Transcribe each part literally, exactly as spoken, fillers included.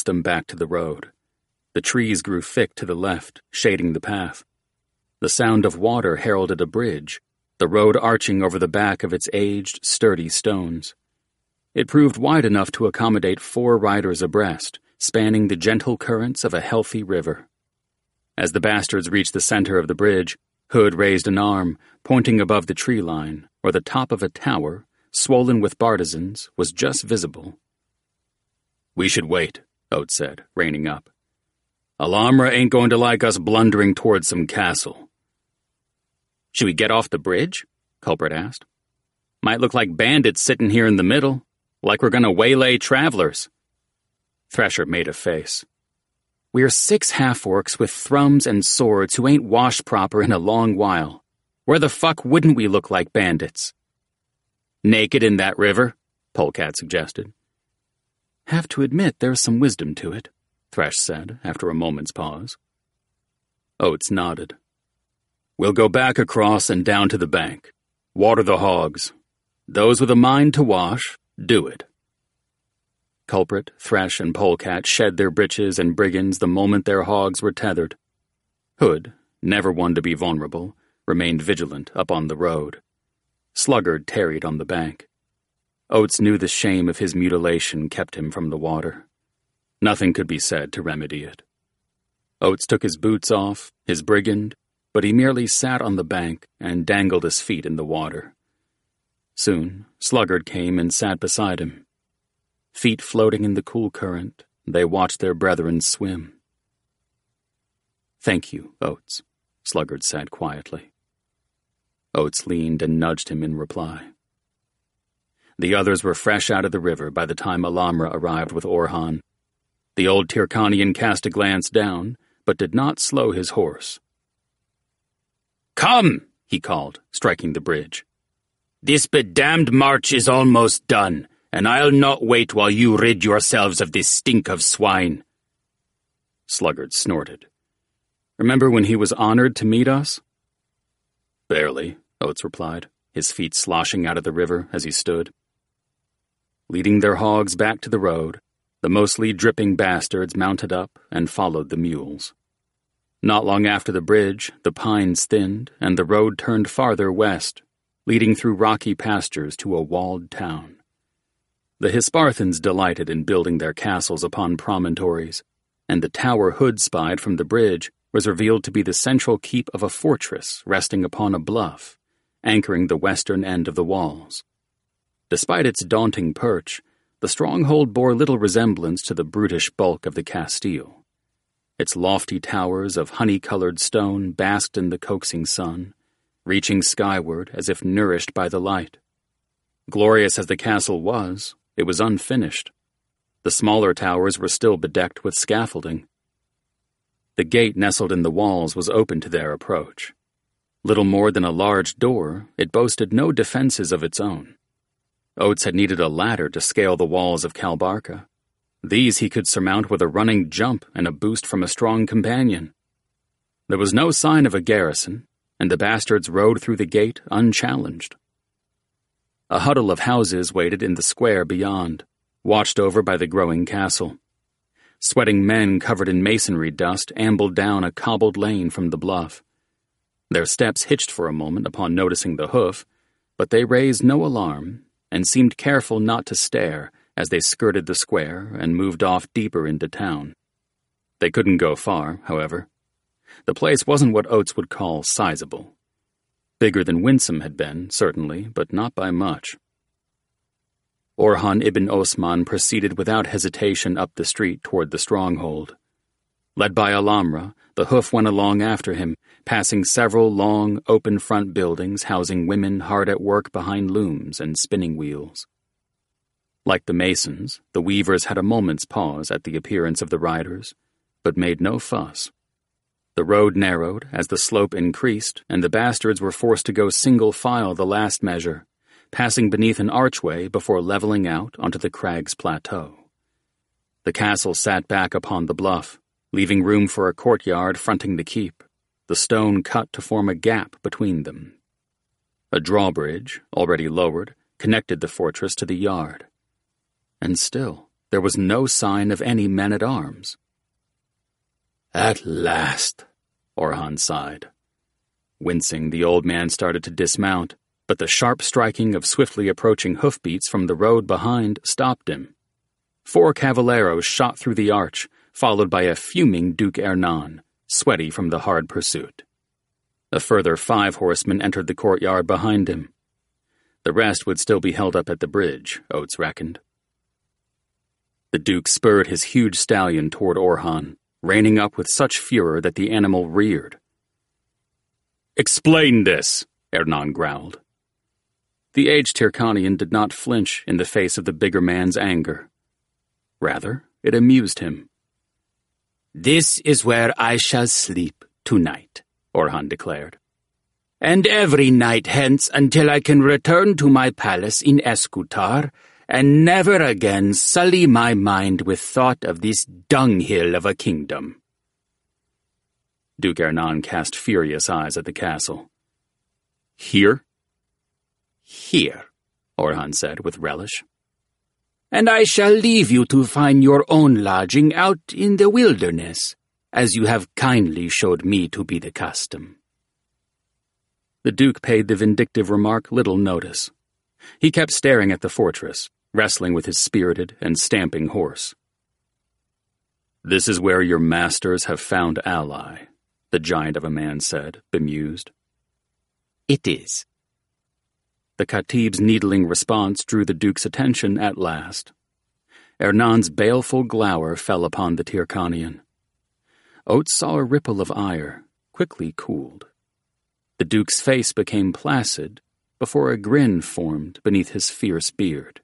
them back to the road. The trees grew thick to the left, shading the path. The sound of water heralded a bridge, the road arching over the back of its aged, sturdy stones. It proved wide enough to accommodate four riders abreast, spanning the gentle currents of a healthy river. As the bastards reached the center of the bridge, Hood raised an arm, pointing above the tree line, where the top of a tower, swollen with bartizans, was just visible. "We should wait," Oates said, reining up. "Alamra ain't going to like us blundering towards some castle." "Should we get off the bridge?" Culprit asked. "Might look like bandits sitting here in the middle, like we're going to waylay travelers." Thresher made a face. "We're six half-orcs with thrums and swords who ain't washed proper in a long while. Where the fuck wouldn't we look like bandits?" "Naked in that river?" Polecat suggested. "Have to admit there's some wisdom to it," Thresh said, after a moment's pause. Oates nodded. "We'll go back across and down to the bank. Water the hogs. Those with a mind to wash, do it." Culprit, Thresh, and Polecat shed their breeches and brigands the moment their hogs were tethered. Hood, never one to be vulnerable, remained vigilant up on the road. Sluggard tarried on the bank. Oates knew the shame of his mutilation kept him from the water. Nothing could be said to remedy it. Oates took his boots off, his brigand, but he merely sat on the bank and dangled his feet in the water. Soon, Sluggard came and sat beside him. Feet floating in the cool current, they watched their brethren swim. "Thank you, Oates," Sluggard said quietly. Oates leaned and nudged him in reply. The others were fresh out of the river by the time Alamra arrived with Orhan. The old Tirkanian cast a glance down, but did not slow his horse. "Come!" he called, striking the bridge. "This bedamned march is almost done, and I'll not wait while you rid yourselves of this stink of swine." Sluggard snorted. "Remember when he was honored to meet us?" "Barely," Oates replied, his feet sloshing out of the river as he stood. Leading their hogs back to the road, the mostly dripping bastards mounted up and followed the mules. Not long after the bridge, the pines thinned and the road turned farther west, leading through rocky pastures to a walled town. The Hisparthans delighted in building their castles upon promontories, and the tower Hood spied from the bridge was revealed to be the central keep of a fortress resting upon a bluff, anchoring the western end of the walls. Despite its daunting perch, the stronghold bore little resemblance to the brutish bulk of the Castile. Its lofty towers of honey-colored stone basked in the coaxing sun, reaching skyward as if nourished by the light. Glorious as the castle was, it was unfinished. The smaller towers were still bedecked with scaffolding. The gate nestled in the walls was open to their approach. Little more than a large door, it boasted no defenses of its own. Oates had needed a ladder to scale the walls of Kalbarka. These he could surmount with a running jump and a boost from a strong companion. There was no sign of a garrison, and the bastards rode through the gate unchallenged. A huddle of houses waited in the square beyond, watched over by the growing castle. Sweating men covered in masonry dust ambled down a cobbled lane from the bluff. Their steps hitched for a moment upon noticing the hoof, but they raised no alarm and seemed careful not to stare as they skirted the square and moved off deeper into town. They couldn't go far, however. The place wasn't what Oates would call sizable. Bigger than Winsome had been, certainly, but not by much. Orhan ibn Osman proceeded without hesitation up the street toward the stronghold. Led by Alamra, the hoof went along after him, passing several long, open-front buildings housing women hard at work behind looms and spinning wheels. Like the masons, the weavers had a moment's pause at the appearance of the riders, but made no fuss. The road narrowed as the slope increased, and the bastards were forced to go single file the last measure, passing beneath an archway before leveling out onto the crag's plateau. The castle sat back upon the bluff, leaving room for a courtyard fronting the keep, the stone cut to form a gap between them. A drawbridge, already lowered, connected the fortress to the yard. And still, there was no sign of any men-at-arms. "At last," Orhan sighed. Wincing, the old man started to dismount, but the sharp striking of swiftly approaching hoofbeats from the road behind stopped him. Four cavalieros shot through the arch, followed by a fuming Duke Hernan, sweaty from the hard pursuit. A further five horsemen entered the courtyard behind him. The rest would still be held up at the bridge, Oates reckoned. The Duke spurred his huge stallion toward Orhan, reining up with such furor that the animal reared. "Explain this," Hernan growled. The aged Tyrcanian did not flinch in the face of the bigger man's anger. Rather, it amused him. "This is where I shall sleep tonight," Orhan declared. "And every night hence until I can return to my palace in Eskutar and never again sully my mind with thought of this dunghill of a kingdom." Duke Hernan cast furious eyes at the castle. "Here?" "Here," Orhan said with relish. "And I shall leave you to find your own lodging out in the wilderness, as you have kindly showed me to be the custom." The Duke paid the vindictive remark little notice. He kept staring at the fortress, wrestling with his spirited and stamping horse. "This is where your masters have found ally," the giant of a man said, bemused. "It is." The Khatib's needling response drew the Duke's attention at last. Hernan's baleful glower fell upon the Tyrcanian. Oates saw a ripple of ire, quickly cooled. The Duke's face became placid before a grin formed beneath his fierce beard.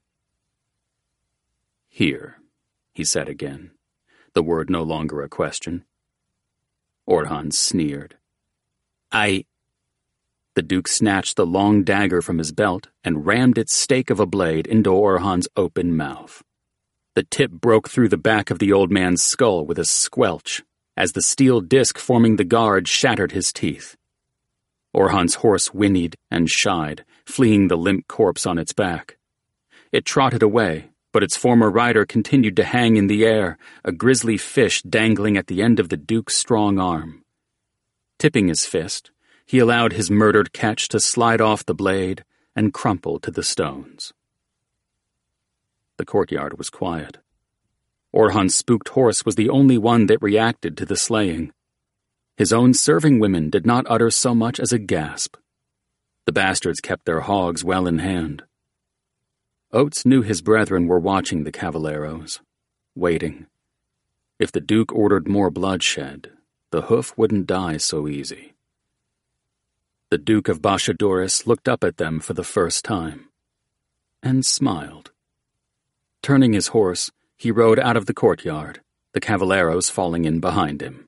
"Here," he said again, the word no longer a question. Orhan sneered. "I—" The Duke snatched the long dagger from his belt and rammed its stake of a blade into Orhan's open mouth. The tip broke through the back of the old man's skull with a squelch, as the steel disc forming the guard shattered his teeth. Orhan's horse whinnied and shied, fleeing the limp corpse on its back. It trotted away, but its former rider continued to hang in the air, a grisly fish dangling at the end of the Duke's strong arm. Tipping his fist, he allowed his murdered catch to slide off the blade and crumple to the stones. The courtyard was quiet. Orhan's spooked horse was the only one that reacted to the slaying. His own serving women did not utter so much as a gasp. The bastards kept their hogs well in hand. Oates knew his brethren were watching the cavalieros, waiting. If the Duke ordered more bloodshed, the hoof wouldn't die so easy. The Duke of Bashaduris looked up at them for the first time, and smiled. Turning his horse, he rode out of the courtyard, the cavalieros falling in behind him.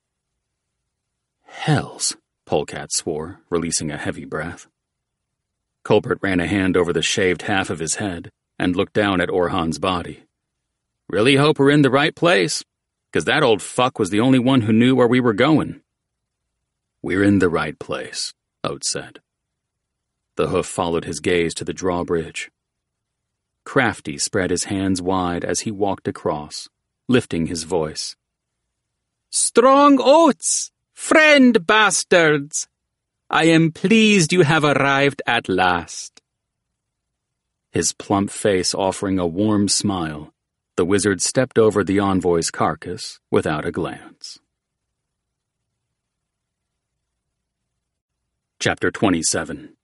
"Hells," Polecat swore, releasing a heavy breath. Colbert ran a hand over the shaved half of his head and looked down at Orhan's body. "Really hope we're in the right place, 'cause that old fuck was the only one who knew where we were going." "We're in the right place," Oates said. The hoof followed his gaze to the drawbridge. Crafty spread his hands wide as he walked across, lifting his voice. "Strong Oates! Friend bastards! I am pleased you have arrived at last." His plump face offering a warm smile, the wizard stepped over the envoy's carcass without a glance. Chapter twenty-seven.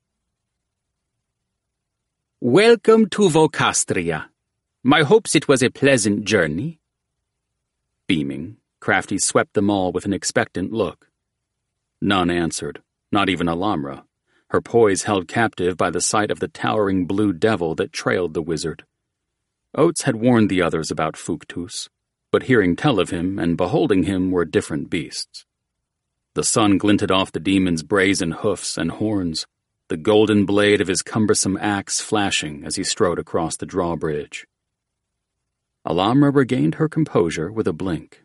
"Welcome to Vocastria. My hopes it was a pleasant journey." Beaming, Crafty swept them all with an expectant look. None answered, not even Alamra, her poise held captive by the sight of the towering blue devil that trailed the wizard. Oates had warned the others about Fuktus, but hearing tell of him and beholding him were different beasts. The sun glinted off the demon's brazen hoofs and horns, the golden blade of his cumbersome axe flashing as he strode across the drawbridge. Alamra regained her composure with a blink.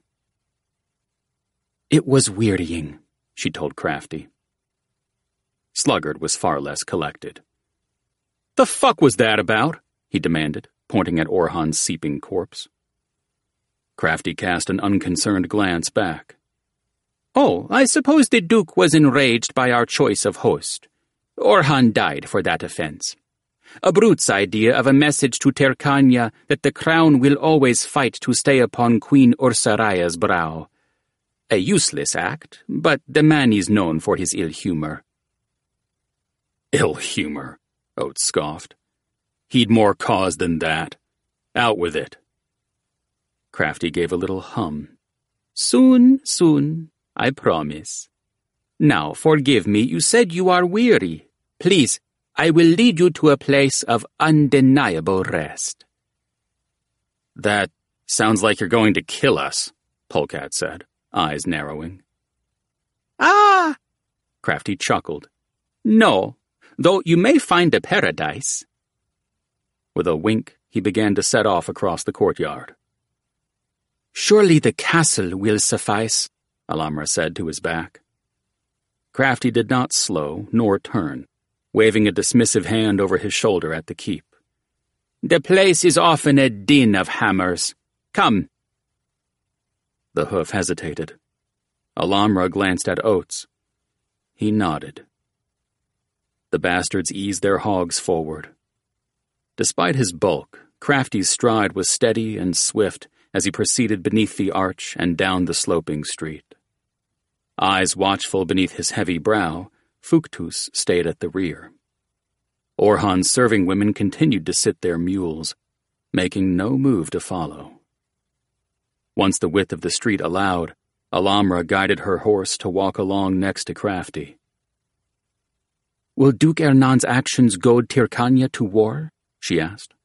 "It was wearying," she told Crafty. Sluggard was far less collected. "The fuck was that about?" he demanded, pointing at Orhan's seeping corpse. Crafty cast an unconcerned glance back. Oh, I suppose the Duke was enraged by our choice of host. Orhan died for that offense. A brute's idea of a message to Terkania that the crown will always fight to stay upon Queen Ursaraya's brow. A useless act, but the man is known for his ill humor. Ill humor, Oates scoffed. He'd more cause than that. Out with it. Crafty gave a little hum. Soon, soon, I promise. Now, forgive me, you said you are weary. Please, I will lead you to a place of undeniable rest. That sounds like you're going to kill us, Polecat said, eyes narrowing. Ah! Crafty chuckled. No, though you may find a paradise. With a wink, he began to set off across the courtyard. Surely the castle will suffice, Alamra said to his back. Crafty did not slow nor turn, waving a dismissive hand over his shoulder at the keep. The place is often a din of hammers. Come. The hoof hesitated. Alamra glanced at Oates. He nodded. The bastards eased their hogs forward. Despite his bulk, Crafty's stride was steady and swift as he proceeded beneath the arch and down the sloping street. Eyes watchful beneath his heavy brow, Fuctus stayed at the rear. Orhan's serving women continued to sit their mules, making no move to follow. Once the width of the street allowed, Alamra guided her horse to walk along next to Crafty. Will Duke Hernan's actions goad Terkania to war? She asked.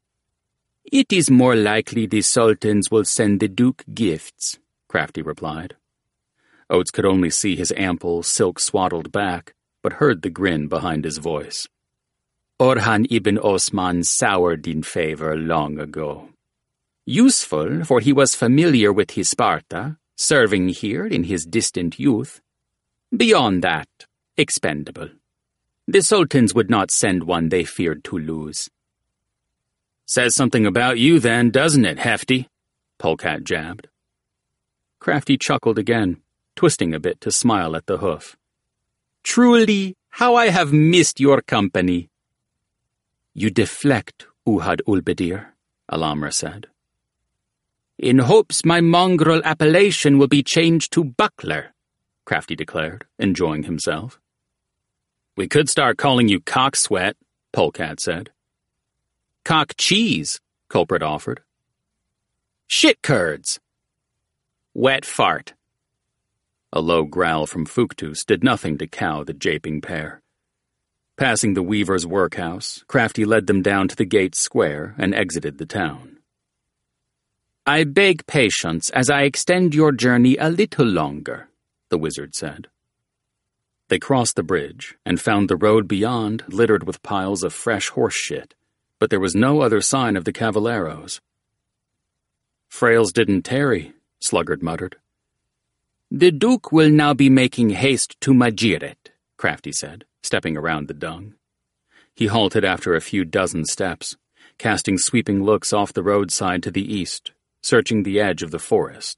It is more likely the sultans will send the Duke gifts, Crafty replied. Oates could only see his ample, silk-swaddled back, but heard the grin behind his voice. Orhan ibn Osman soured in favor long ago. Useful, for he was familiar with his Sparta, serving here in his distant youth. Beyond that, expendable. The sultans would not send one they feared to lose. Says something about you then, doesn't it, Hefty? Polecat jabbed. Crafty chuckled again, twisting a bit to smile at the hoof. Truly, how I have missed your company. You deflect, Uhad ul-Badir, Alamra said. In hopes my mongrel appellation will be changed to Buckler, Crafty declared, enjoying himself. We could start calling you Cocksweat, Polecat said. Cock cheese, Culprit offered. Shit curds. Wet fart. A low growl from Fuctus did nothing to cow the japing pair. Passing the weaver's workhouse, Crafty led them down to the gate square and exited the town. I beg patience as I extend your journey a little longer, the wizard said. They crossed the bridge and found the road beyond littered with piles of fresh horse shit, but there was no other sign of the cavalieros. Frails didn't tarry, Sluggard muttered. The Duke will now be making haste to Majiret, Crafty said, stepping around the dung. He halted after a few dozen steps, casting sweeping looks off the roadside to the east, searching the edge of the forest.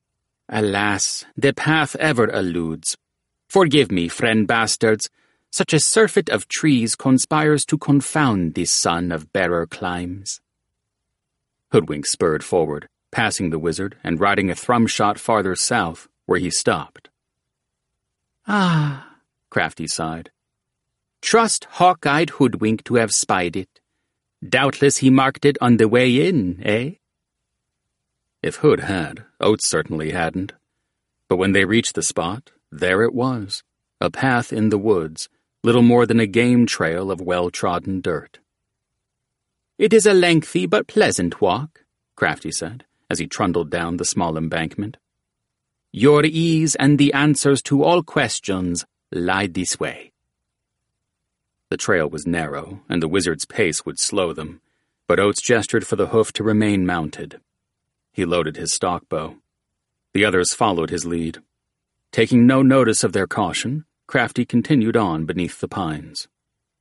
Alas, the path ever eludes. Forgive me, friend bastards. Such a surfeit of trees conspires to confound this son of bearer climes. Hoodwink spurred forward, passing the wizard and riding a thrum shot farther south, where he stopped. Ah, Crafty sighed. Trust hawk-eyed Hoodwink to have spied it. Doubtless he marked it on the way in, eh? If Hood had, Oates certainly hadn't. But when they reached the spot, there it was, a path in the woods, little more than a game trail of well-trodden dirt. It is a lengthy but pleasant walk, Crafty said, as he trundled down the small embankment. Your ease and the answers to all questions lie this way. The trail was narrow, and the wizard's pace would slow them, but Oates gestured for the hoof to remain mounted. He loaded his stock bow. The others followed his lead. Taking no notice of their caution, Crafty continued on beneath the pines.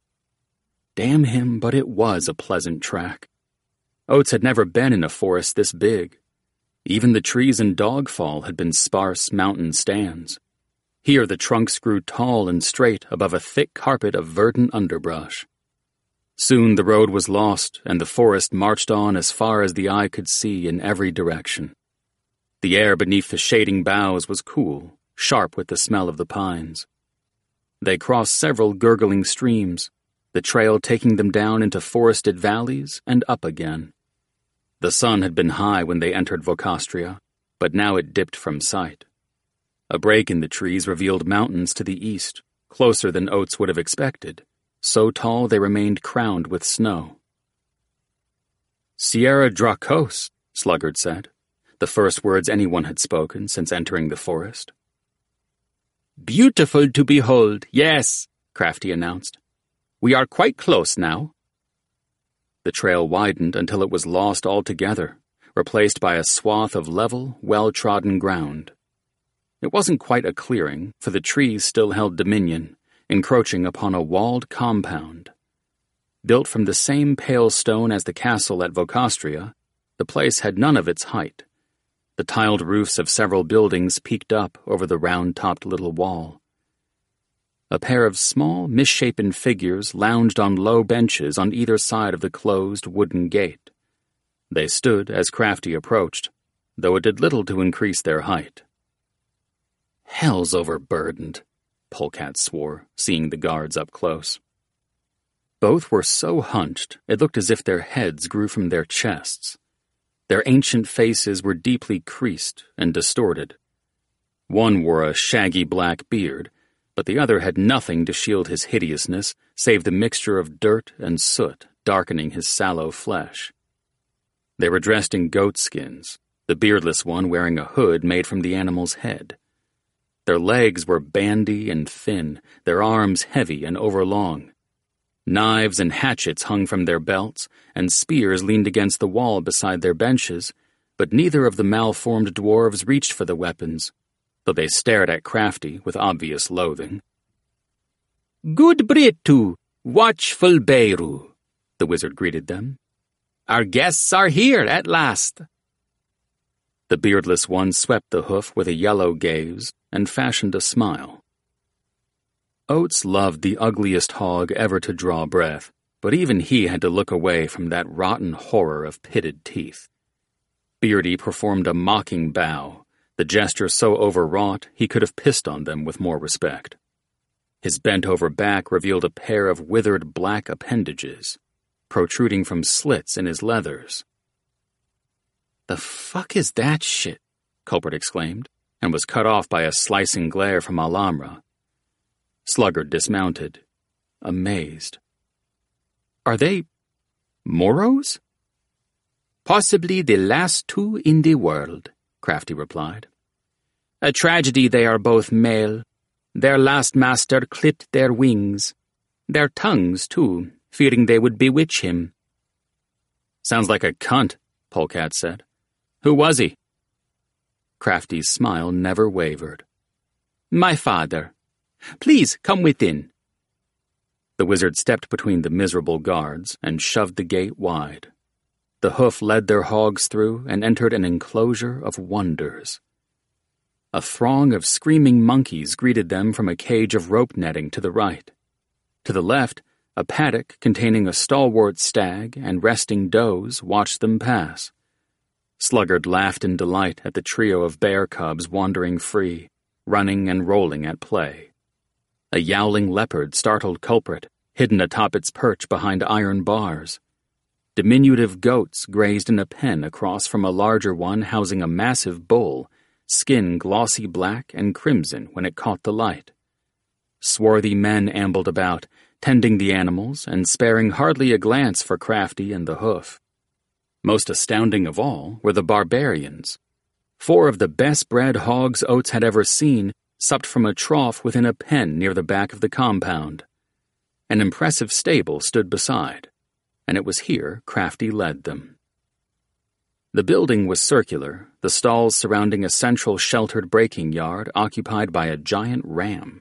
Damn him, but it was a pleasant track. Oates had never been in a forest this big. Even the trees in Dogfall had been sparse mountain stands. Here the trunks grew tall and straight above a thick carpet of verdant underbrush. Soon the road was lost, and the forest marched on as far as the eye could see in every direction. The air beneath the shading boughs was cool, sharp with the smell of the pines. They crossed several gurgling streams, the trail taking them down into forested valleys and up again. The sun had been high when they entered Vocastria, but now it dipped from sight. A break in the trees revealed mountains to the east, closer than Oates would have expected, so tall they remained crowned with snow. "Sierra Dracos," Sluggard said, the first words anyone had spoken since entering the forest. "Beautiful to behold, yes," Crafty announced. "We are quite close now." The trail widened until it was lost altogether, replaced by a swath of level, well-trodden ground. It wasn't quite a clearing, for the trees still held dominion, encroaching upon a walled compound. Built from the same pale stone as the castle at Vocastria, the place had none of its height. The tiled roofs of several buildings peeked up over the round-topped little wall. A pair of small, misshapen figures lounged on low benches on either side of the closed wooden gate. They stood as Crafty approached, though it did little to increase their height. "Hell's overburdened," Polecat swore, seeing the guards up close. Both were so hunched, it looked as if their heads grew from their chests. Their ancient faces were deeply creased and distorted. One wore a shaggy black beard, but the other had nothing to shield his hideousness save the mixture of dirt and soot darkening his sallow flesh. They were dressed in goat skins, the beardless one wearing a hood made from the animal's head. Their legs were bandy and thin, their arms heavy and overlong. Knives and hatchets hung from their belts, and spears leaned against the wall beside their benches, but neither of the malformed dwarves reached for the weapons, though they stared at Crafty with obvious loathing. "Good Britu, watchful Beiru," the wizard greeted them. "Our guests are here at last." The beardless one swept the hoof with a yellow gaze and fashioned a smile. Oates loved the ugliest hog ever to draw breath, but even he had to look away from that rotten horror of pitted teeth. Beardy performed a mocking bow, the gesture so overwrought he could have pissed on them with more respect. His bent-over back revealed a pair of withered black appendages, protruding from slits in his leathers. "The fuck is that shit?" Culprit exclaimed, and was cut off by a slicing glare from Alhambra. Sluggard dismounted, amazed. "Are they Moros?" "Possibly the last two in the world," Crafty replied. "A tragedy they are both male. Their last master clipped their wings. Their tongues, too, fearing they would bewitch him." "Sounds like a cunt," Polecat said. "Who was he?" Crafty's smile never wavered. "My father. Please come within." The wizard stepped between the miserable guards and shoved the gate wide. The hoof led their hogs through and entered an enclosure of wonders. A throng of screaming monkeys greeted them from a cage of rope netting to the right. To the left, a paddock containing a stalwart stag and resting does watched them pass. Sluggard laughed in delight at the trio of bear cubs wandering free, running and rolling at play. A yowling leopard startled Culprit, hidden atop its perch behind iron bars. Diminutive goats grazed in a pen across from a larger one housing a massive bull, skin glossy black and crimson when it caught the light. Swarthy men ambled about, tending the animals and sparing hardly a glance for Crafty and the hoof. Most astounding of all were the barbarians. Four of the best-bred hogs Oates had ever seen supped from a trough within a pen near the back of the compound. An impressive stable stood beside, and it was here Crafty led them. The building was circular, the stalls surrounding a central sheltered breaking yard occupied by a giant ram.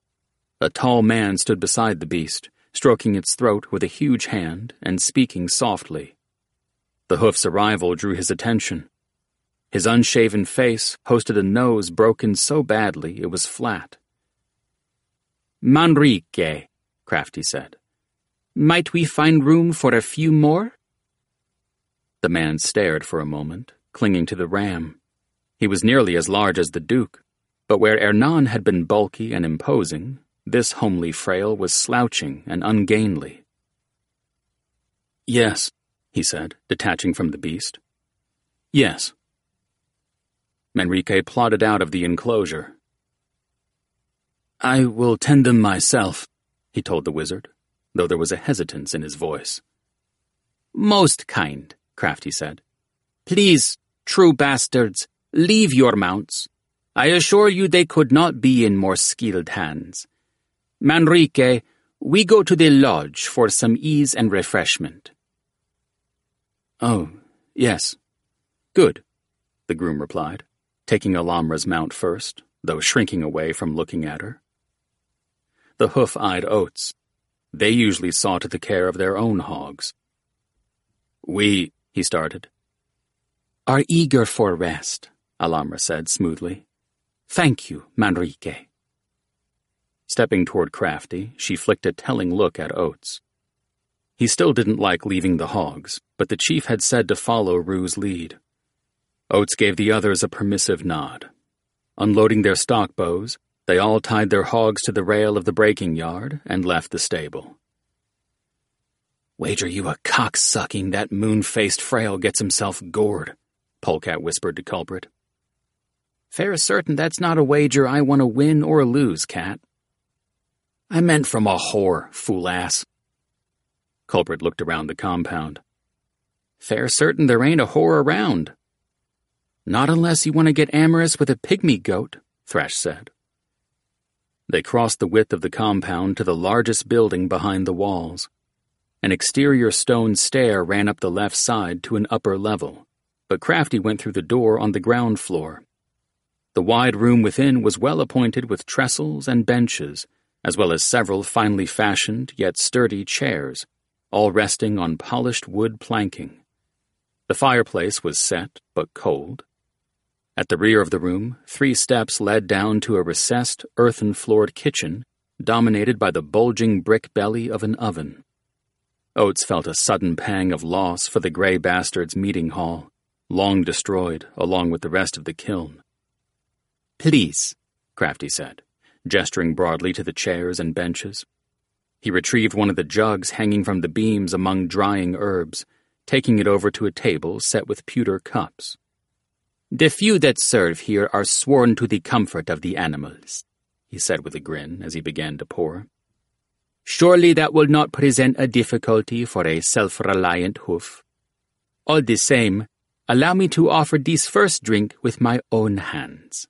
A tall man stood beside the beast, stroking its throat with a huge hand and speaking softly. The hoof's arrival drew his attention. His unshaven face hosted a nose broken so badly it was flat. "Manrique," Crafty said. "Might we find room for a few more?" The man stared for a moment, clinging to the ram. He was nearly as large as the Duke, but where Hernan had been bulky and imposing, this homely frail was slouching and ungainly. "Yes," he said, detaching from the beast. "Yes." Manrique plodded out of the enclosure. "I will tend them myself," he told the wizard, though there was a hesitance in his voice. "Most kind," Crafty said. "Please, true bastards, leave your mounts. I assure you they could not be in more skilled hands. Manrique, we go to the lodge for some ease and refreshment." "Oh, yes. Good," the groom replied, taking Alamra's mount first, though shrinking away from looking at her. The hoof-eyed oats. They usually saw to the care of their own hogs. "We," he started. "Are eager for rest," Alamra said smoothly. "Thank you, Manrique." Stepping toward Crafty, she flicked a telling look at Oates. He still didn't like leaving the hogs, but the chief had said to follow Rue's lead. Oates gave the others a permissive nod. Unloading their stock bows, they all tied their hogs to the rail of the breaking yard and left the stable. "Wager you a cock-sucking that moon-faced frail gets himself gored," Polecat whispered to Culprit. "Fair certain that's not a wager I want to win or lose, Cat." "I meant from a whore, fool-ass." Culprit looked around the compound. "Fair certain there ain't a whore around." "Not unless you want to get amorous with a pygmy goat," Thrash said. They crossed the width of the compound to the largest building behind the walls. An exterior stone stair ran up the left side to an upper level, but Crafty went through the door on the ground floor. The wide room within was well appointed with trestles and benches, as well as several finely fashioned yet sturdy chairs, all resting on polished wood planking. The fireplace was set, but cold. At the rear of the room, three steps led down to a recessed, earthen-floored kitchen, dominated by the bulging brick belly of an oven. Oates felt a sudden pang of loss for the Grey Bastard's meeting hall, long destroyed along with the rest of the kiln. "Please," Crafty said, gesturing broadly to the chairs and benches. He retrieved one of the jugs hanging from the beams among drying herbs, taking it over to a table set with pewter cups. "The few that serve here are sworn to the comfort of the animals," he said with a grin as he began to pour. "Surely that will not present a difficulty for a self-reliant hoof. All the same, allow me to offer this first drink with my own hands."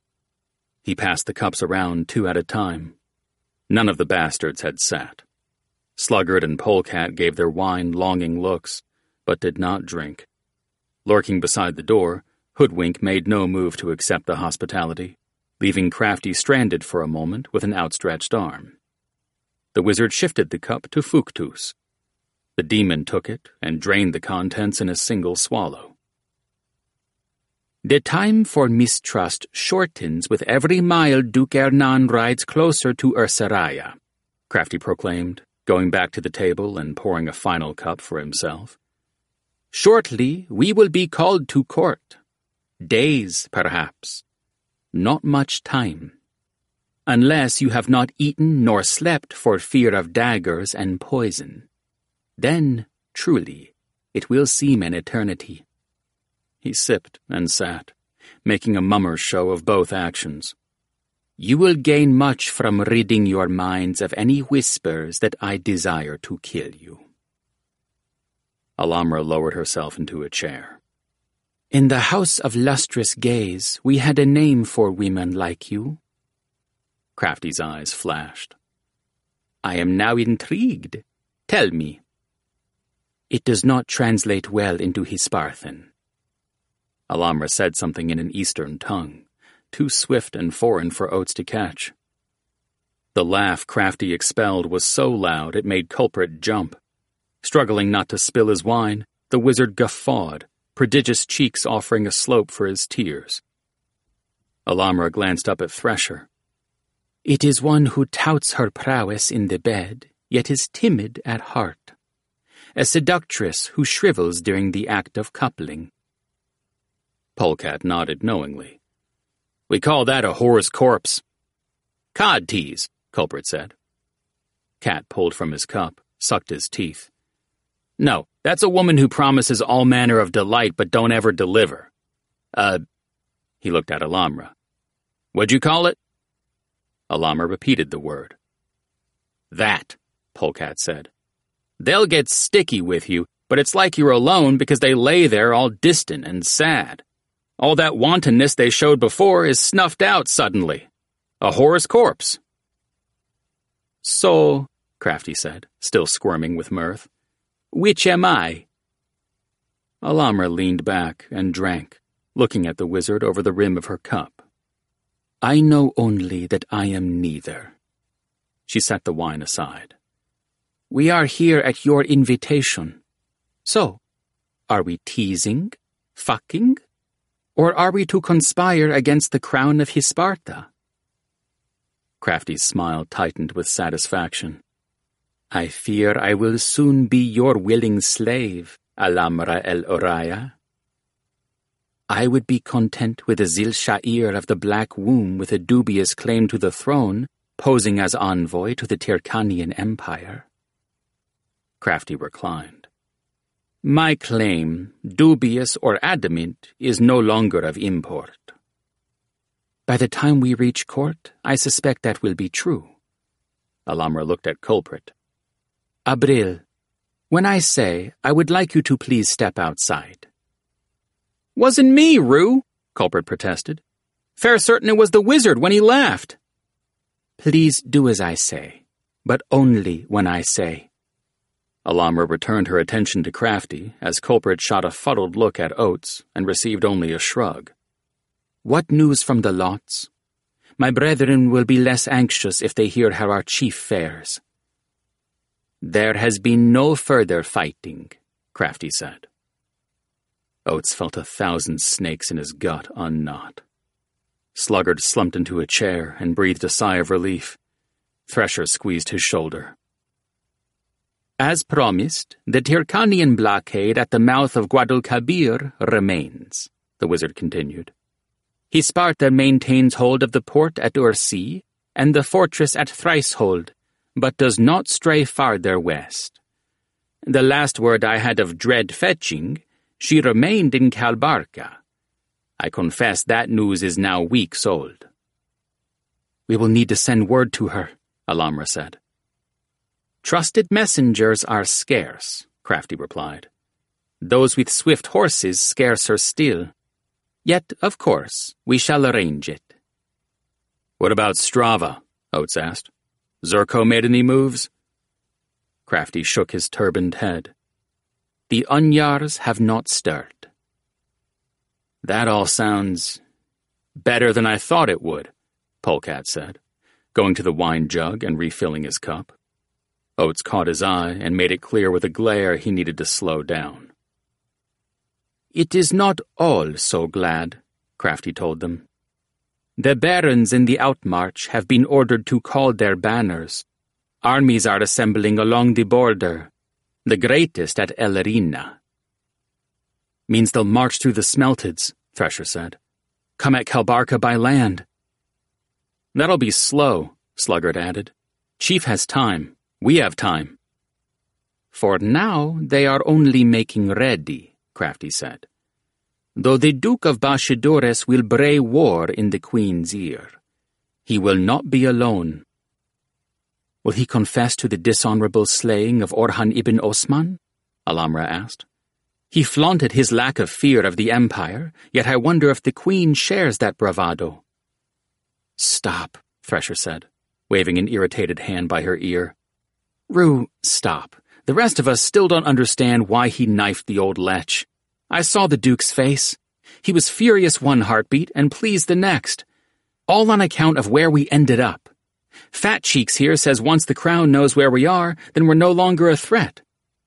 He passed the cups around two at a time. None of the bastards had sat. Sluggard and Polecat gave their wine longing looks, but did not drink. Lurking beside the door, Hoodwink made no move to accept the hospitality, leaving Crafty stranded for a moment with an outstretched arm. The wizard shifted the cup to Fuctus. The demon took it and drained the contents in a single swallow. "The time for mistrust shortens with every mile Duke Hernan rides closer to Urseraya," Crafty proclaimed, going back to the table and pouring a final cup for himself. "Shortly we will be called to court. Days, perhaps. Not much time. Unless you have not eaten nor slept for fear of daggers and poison. Then, truly, it will seem an eternity." He sipped and sat, making a mummer's show of both actions. "You will gain much from ridding your minds of any whispers that I desire to kill you." Alamra lowered herself into a chair. "In the House of Lustrous Gaze, we had a name for women like you." Crafty's eyes flashed. "I am now intrigued. Tell me." "It does not translate well into Hisparthan." Alamra said something in an Eastern tongue, too swift and foreign for Oates to catch. The laugh Crafty expelled was so loud it made Culprit jump. Struggling not to spill his wine, the wizard guffawed, prodigious cheeks offering a slope for his tears. Alamra glanced up at Thresher. "It is one who touts her prowess in the bed, yet is timid at heart. A seductress who shrivels during the act of coupling." Polecat nodded knowingly. "We call that a whore's corpse." "Cod tease," Culprit said. Cat pulled from his cup, sucked his teeth. "No, that's a woman who promises all manner of delight but don't ever deliver. Uh, he looked at Alamra. "What'd you call it?" Alamra repeated the word. "That," Polecat said. "They'll get sticky with you, but it's like you're alone because they lay there all distant and sad. All that wantonness they showed before is snuffed out suddenly. A whore's corpse." "So," Crafty said, still squirming with mirth, "which am I?" Alamra leaned back and drank, looking at the wizard over the rim of her cup. "I know only that I am neither." She set the wine aside. "We are here at your invitation. So, are we teasing, fucking, or are we to conspire against the crown of Hisparta?" Crafty's smile tightened with satisfaction. "I fear I will soon be your willing slave, Alamra el-Oraya. I would be content with a Zil-Sha'ir of the Black Womb with a dubious claim to the throne, posing as envoy to the Tirkanian Empire." Crafty reclined. "My claim, dubious or adamant, is no longer of import." "By the time we reach court, I suspect that will be true." Alamra looked at Culprit. "Abril, when I say, I would like you to please step outside." "Wasn't me, Rue," Culprit protested. "Fair certain it was the wizard when he laughed." "Please do as I say, but only when I say." Alamra returned her attention to Crafty as Culprit shot a fuddled look at Oates and received only a shrug. "What news from the lots? My brethren will be less anxious if they hear how our chief fares." "There has been no further fighting," Crafty said. Oates felt a thousand snakes in his gut unknot. Sluggard slumped into a chair and breathed a sigh of relief. Thresher squeezed his shoulder. "As promised, the Tirkanian blockade at the mouth of Guadalcabir remains," the wizard continued. "Hisparta maintains hold of the port at Ursi and the fortress at Thricehold, but does not stray farther west. The last word I had of Dread fetching, she remained in Kalbarka. I confess that news is now weeks old." "We will need to send word to her," Alamra said. "Trusted messengers are scarce," Crafty replied. "Those with swift horses scarcer still. Yet, of course, we shall arrange it." "What about Strava?" Oates asked. "Zerko made any moves?" Crafty shook his turbaned head. "The Unyars have not stirred." "That all sounds better than I thought it would," Polecat said, going to the wine jug and refilling his cup. Oates caught his eye and made it clear with a glare he needed to slow down. "It is not all so glad," Crafty told them. "The barons in the outmarch have been ordered to call their banners. Armies are assembling along the border, the greatest at El Arena." "Means they'll march through the Smeltids," Thresher said. "Come at Kalbarka by land." "That'll be slow," Sluggard added. "Chief has time. We have time." "For now, they are only making ready," Crafty said. "Though the Duke of Bashidores will bray war in the Queen's ear, he will not be alone." "Will he confess to the dishonorable slaying of Orhan ibn Osman?" Alamra asked. "He flaunted his lack of fear of the Empire, yet I wonder if the Queen shares that bravado." "Stop," Thresher said, waving an irritated hand by her ear. "Rue, stop. The rest of us still don't understand why he knifed the old lech. I saw the Duke's face. He was furious one heartbeat and pleased the next. All on account of where we ended up. Fat Cheeks here says once the Crown knows where we are, then we're no longer a threat.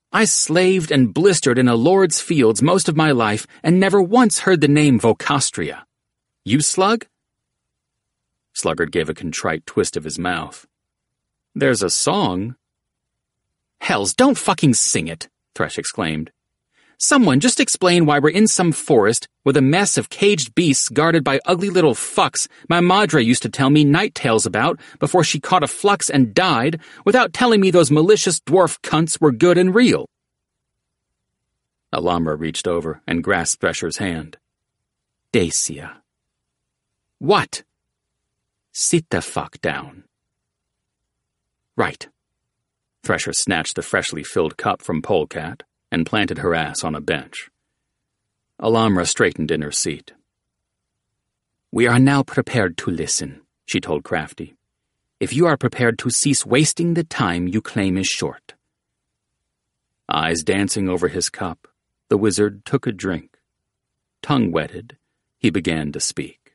I slaved and blistered in a lord's fields most of my life and never once heard the name Vocastria. You slug? Sluggard gave a contrite twist of his mouth. There's a song. Hells, don't fucking sing it, Thresh exclaimed. Someone just explain why we're in some forest with a mess of caged beasts guarded by ugly little fucks my madre used to tell me night tales about before she caught a flux and died without telling me those malicious dwarf cunts were good and real. Alhambra reached over and grasped Thresher's hand. Dacia. What? Sit the fuck down. Right. Thresher snatched the freshly filled cup from Polecat and planted her ass on a bench. Alhambra straightened in her seat. We are now prepared to listen, she told Crafty. If you are prepared to cease wasting the time you claim is short. Eyes dancing over his cup, the wizard took a drink. Tongue wetted, he began to speak.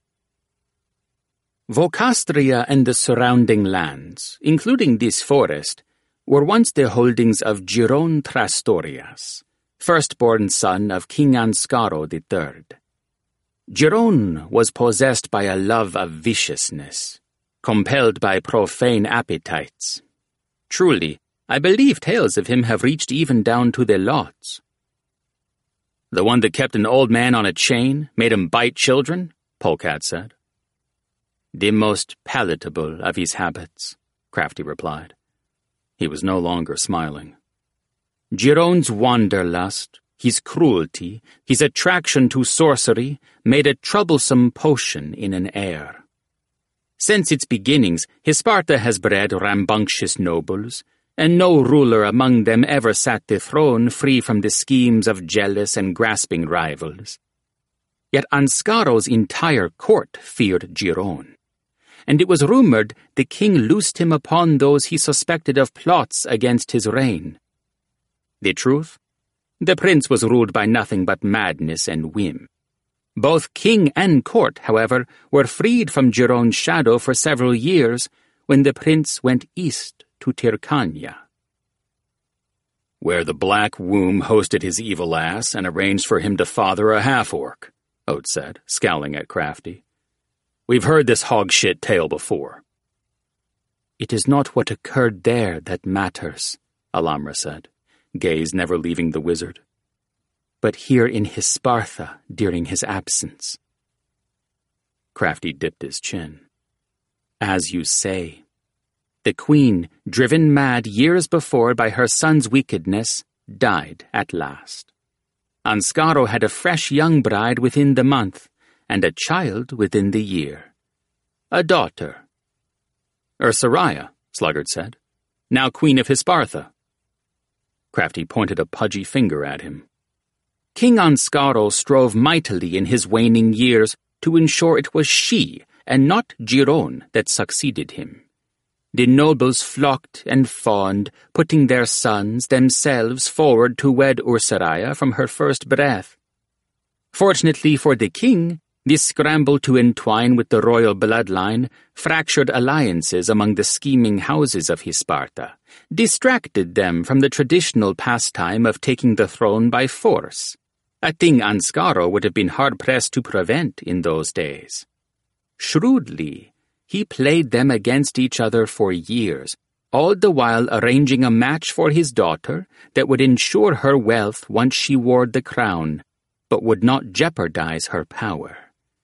Vocastria and the surrounding lands, including this forest, were once the holdings of Girone Trastorias, firstborn son of King Anscaro the Third. Girone was possessed by a love of viciousness, compelled by profane appetites. Truly, I believe tales of him have reached even down to the Lots. The one that kept an old man on a chain, made him bite children? Polecat said. The most palatable of his habits, Crafty replied. He was no longer smiling. Girone's wanderlust, his cruelty, his attraction to sorcery, made a troublesome potion in an heir. Since its beginnings, Hisparta has bred rambunctious nobles, and no ruler among them ever sat the throne free from the schemes of jealous and grasping rivals. Yet Anscaro's entire court feared Girone, and it was rumored the king loosed him upon those he suspected of plots against his reign. The truth? The prince was ruled by nothing but madness and whim. Both king and court, however, were freed from Girone's shadow for several years when the prince went east to Tircania, where the Black Womb hosted his evil ass and arranged for him to father a half-orc, Oates said, scowling at Crafty. We've heard this hog-shit tale before. It is not what occurred there that matters, Alhambra said, gaze never leaving the wizard, but here in Hisparta during his absence. Crafty dipped his chin. As you say, the queen, driven mad years before by her son's wickedness, died at last. Anscaro had a fresh young bride within the month, and a child within the year. A daughter. Ursaria, Sluggard said, now queen of Hisparta. Crafty pointed a pudgy finger at him. King Anscaro strove mightily in his waning years to ensure it was she, and not Girone, that succeeded him. The nobles flocked and fawned, putting their sons themselves forward to wed Ursaria from her first breath. Fortunately for the king, this scramble to entwine with the royal bloodline fractured alliances among the scheming houses of Hisparta, distracted them from the traditional pastime of taking the throne by force, a thing Anscaro would have been hard-pressed to prevent in those days. Shrewdly, he played them against each other for years, all the while arranging a match for his daughter that would ensure her wealth once she wore the crown, but would not jeopardize her power.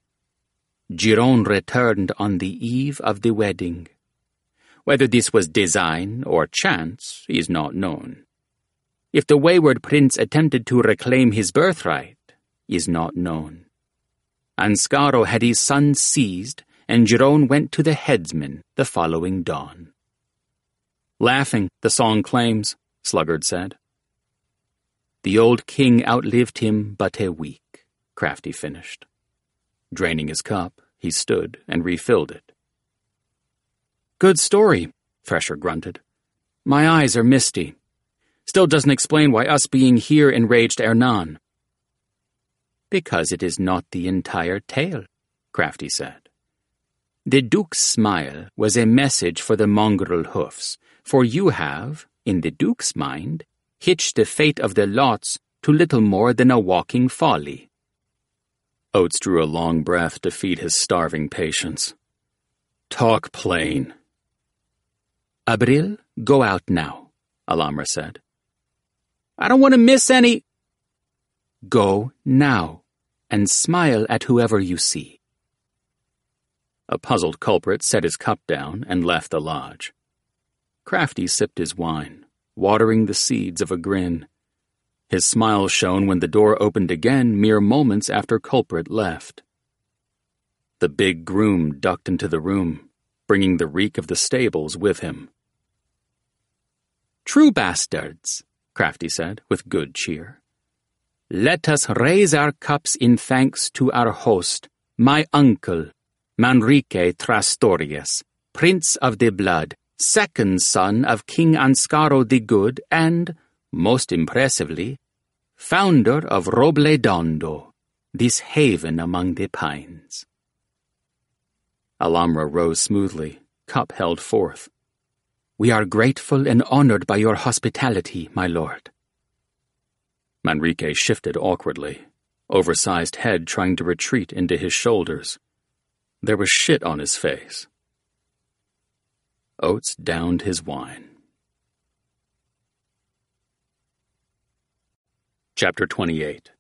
Girone returned on the eve of the wedding. Whether this was design or chance is not known. If the wayward prince attempted to reclaim his birthright is not known. Anscaro had his son seized, and Girone went to the headsman the following dawn. Laughing, the song claims, Sluggard said. The old king outlived him but a week, Crafty finished. Draining his cup, he stood and refilled it. Good story, Thresher grunted. My eyes are misty. Still doesn't explain why us being here enraged Ernan. Because it is not the entire tale, Crafty said. The Duke's smile was a message for the mongrel hoofs, for you have, in the Duke's mind, hitch the fate of the lots to little more than a walking folly. Oates drew a long breath to feed his starving patience. Talk plain. Abril, go out now, Alamra said. I don't want to miss any. Go now, and smile at whoever you see. A puzzled culprit set his cup down and left the lodge. Crafty sipped his wine, watering the seeds of a grin. His smile shone when the door opened again mere moments after culprit left. The big groom ducked into the room, bringing the reek of the stables with him. True bastards, Crafty said, with good cheer. Let us raise our cups in thanks to our host, my uncle, Manrique Trastorius, Prince of the Blood, second son of King Anscaro the Good, and, most impressively, founder of Robledondo, this haven among the pines. Alamra rose smoothly, cup held forth. We are grateful and honored by your hospitality, my lord. Manrique shifted awkwardly, oversized head trying to retreat into his shoulders. There was shit on his face. Oates downed his wine. Chapter twenty-eight.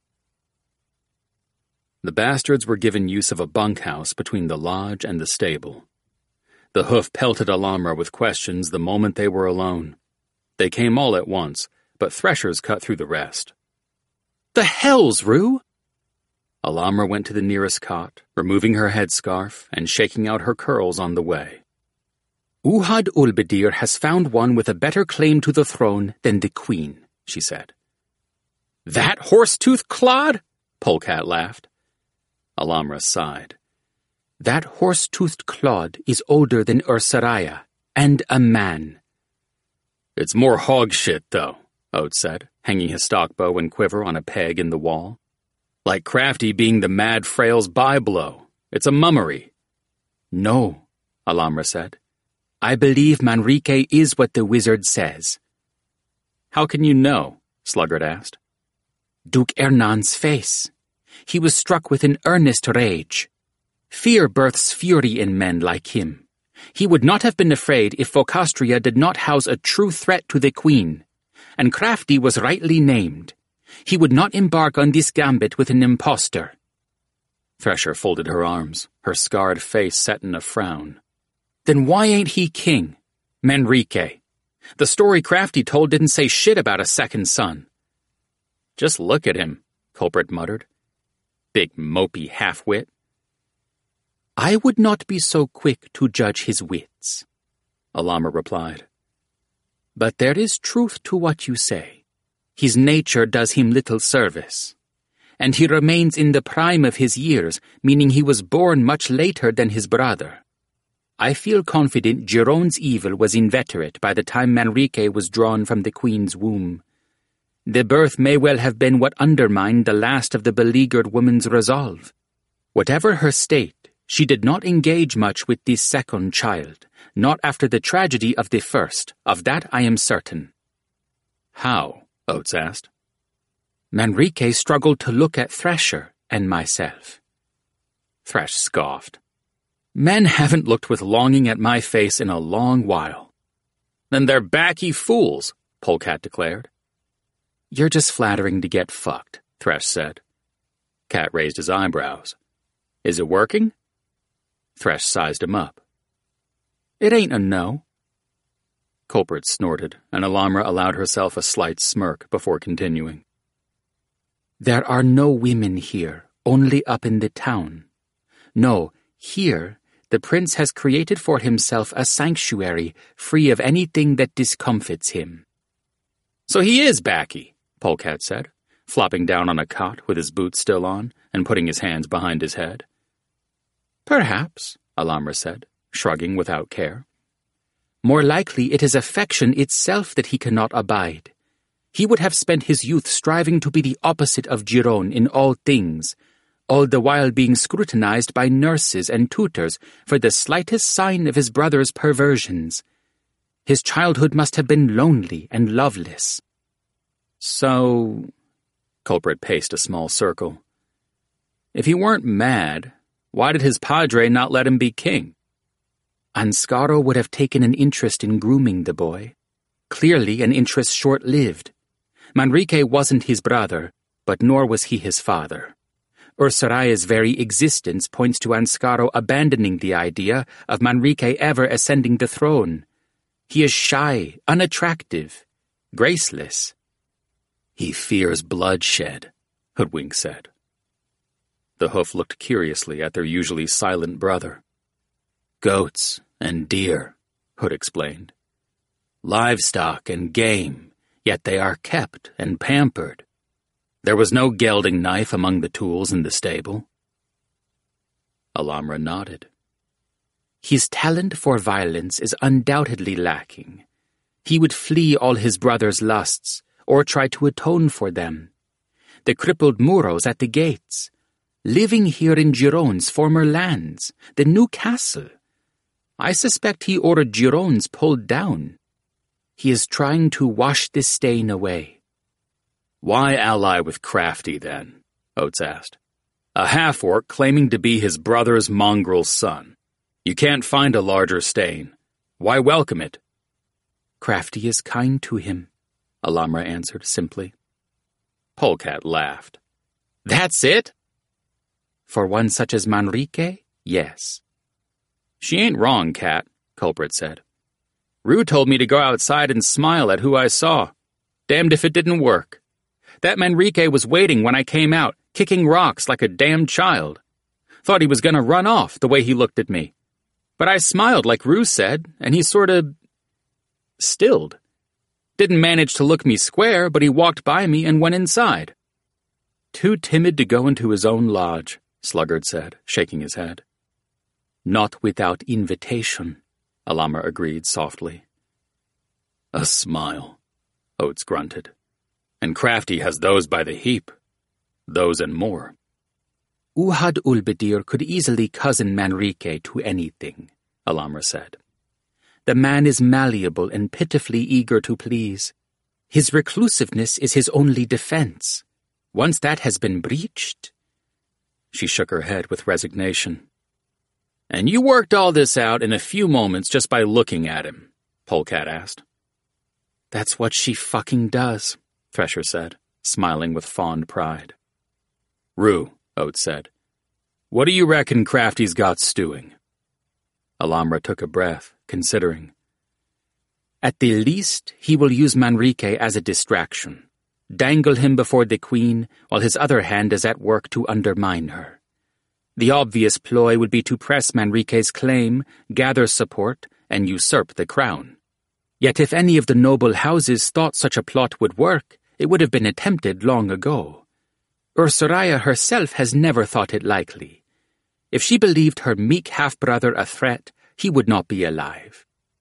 The bastards were given use of a bunkhouse between the lodge and the stable. The hoof pelted Alamra with questions the moment they were alone. They came all at once, but Threshers cut through the rest. The hells, Rue! Alamra went to the nearest cot, removing her headscarf and shaking out her curls on the way. Uhad Ulbedir has found one with a better claim to the throne than the queen, she said. That horse-toothed clod? Polecat laughed. Alamra sighed. That horse-toothed clod is older than Ursaraya, and a man. It's more hog shit, though, Oates said, hanging his stockbow and quiver on a peg in the wall. Like Crafty being the mad frail's byblow. It's a mummery. No, Alamra said. I believe Manrique is what the wizard says. How can you know? Sluggard asked. Duke Hernan's face. He was struck with an earnest rage. Fear births fury in men like him. He would not have been afraid if Vocastria did not house a true threat to the queen, and Crafty was rightly named. He would not embark on this gambit with an impostor. Thresher folded her arms, her scarred face set in a frown. Then why ain't he king? Manrique. The story Crafty told didn't say shit about a second son. Just look at him, Culprit muttered. Big mopey half-wit. I would not be so quick to judge his wits, Alamra replied. But there is truth to what you say. His nature does him little service. And he remains in the prime of his years, meaning he was born much later than his brother. I feel confident Giron's evil was inveterate by the time Manrique was drawn from the queen's womb. The birth may well have been what undermined the last of the beleaguered woman's resolve. Whatever her state, she did not engage much with this second child, not after the tragedy of the first, of that I am certain. How? Oates asked. Manrique struggled to look at Thresher and myself. Thresh scoffed. Men haven't looked with longing at my face in a long while. Then they're backy fools, Polecat declared. You're just flattering to get fucked, Thresh said. Cat raised his eyebrows. Is it working? Thresh sized him up. It ain't a no. Culprit snorted, and Alamra allowed herself a slight smirk before continuing. There are no women here, only up in the town. No, here, the prince has created for himself a sanctuary free of anything that discomfits him. So he is backy, Polecat said, flopping down on a cot with his boots still on and putting his hands behind his head. Perhaps, Alamra said, shrugging without care. More likely it is affection itself that he cannot abide. He would have spent his youth striving to be the opposite of Giron in all things, all the while being scrutinized by nurses and tutors for the slightest sign of his brother's perversions. His childhood must have been lonely and loveless. So, Culprit paced a small circle. If he weren't mad, why did his padre not let him be king? Anscaro would have taken an interest in grooming the boy. Clearly an interest short-lived. Manrique wasn't his brother, but nor was he his father. Ursaraya's very existence points to Anscaro abandoning the idea of Manrique ever ascending the throne. He is shy, unattractive, graceless. He fears bloodshed, Hoodwink said. The Hoof looked curiously at their usually silent brother. Goats and deer, Hood explained. Livestock and game, yet they are kept and pampered. There was no gelding knife among the tools in the stable. Alamra nodded. His talent for violence is undoubtedly lacking. He would flee all his brother's lusts, or try to atone for them. The crippled Muros at the gates, living here in Giron's former lands, the new castle. I suspect he ordered Giron's pulled down. He is trying to wash this stain away. Why ally with Crafty, then? Oates asked. A half-orc claiming to be his brother's mongrel son. You can't find a larger stain. Why welcome it? Crafty is kind to him, Alamra answered simply. Polecat laughed. That's it? For one such as Manrique, yes. She ain't wrong, Cat, Culprit said. Rue told me to go outside and smile at who I saw. Damned if it didn't work. That Manrique was waiting when I came out, kicking rocks like a damned child. Thought he was going to run off the way he looked at me. But I smiled like Rue said, and he sort of stilled. Didn't manage to look me square, but he walked by me and went inside. Too timid to go into his own lodge, Sluggard said, shaking his head. Not without invitation, Alamra agreed softly. A smile, Oates grunted. And Crafty has those by the heap. Those and more. Uhad Ulbedir could easily cousin Manrique to anything, Alamra said. The man is malleable and pitifully eager to please. His reclusiveness is his only defense. Once that has been breached... She shook her head with resignation. And you worked all this out in a few moments just by looking at him, Polecat asked. That's what she fucking does, Thresher said, smiling with fond pride. Rue, Oates said, what do you reckon Crafty's got stewing? Alamra took a breath, considering. At the least, he will use Manrique as a distraction, dangle him before the Queen while his other hand is at work to undermine her. The obvious ploy would be to press Manrique's claim, gather support, and usurp the crown. Yet if any of the noble houses thought such a plot would work, it would have been attempted long ago. Ursuraya herself has never thought it likely. If she believed her meek half-brother a threat, he would not be alive.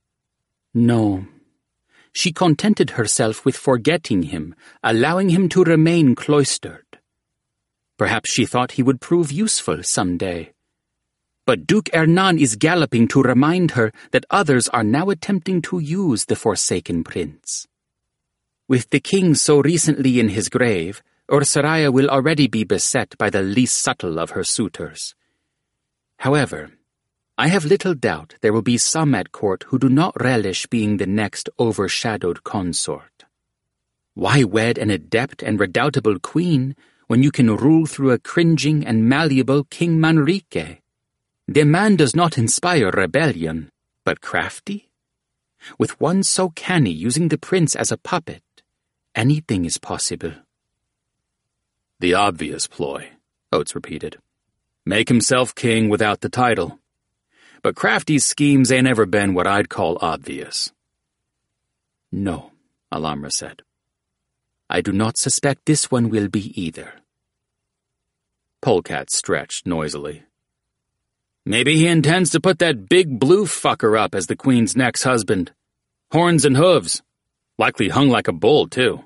No. She contented herself with forgetting him, allowing him to remain cloistered. Perhaps she thought he would prove useful some day. But Duke Hernan is galloping to remind her that others are now attempting to use the Forsaken Prince. With the king so recently in his grave, Ursuraya will already be beset by the least subtle of her suitors. However, I have little doubt there will be some at court who do not relish being the next overshadowed consort. Why wed an adept and redoubtable queen when you can rule through a cringing and malleable King Manrique? The man does not inspire rebellion, but crafty? With one so canny using the prince as a puppet, anything is possible. The obvious ploy, Oates repeated. Make himself king without the title. But Crafty's schemes ain't ever been what I'd call obvious. No, Alamra said. I do not suspect this one will be either. Polecat stretched noisily. Maybe he intends to put that big blue fucker up as the Queen's next husband. Horns and hooves. Likely hung like a bull, too.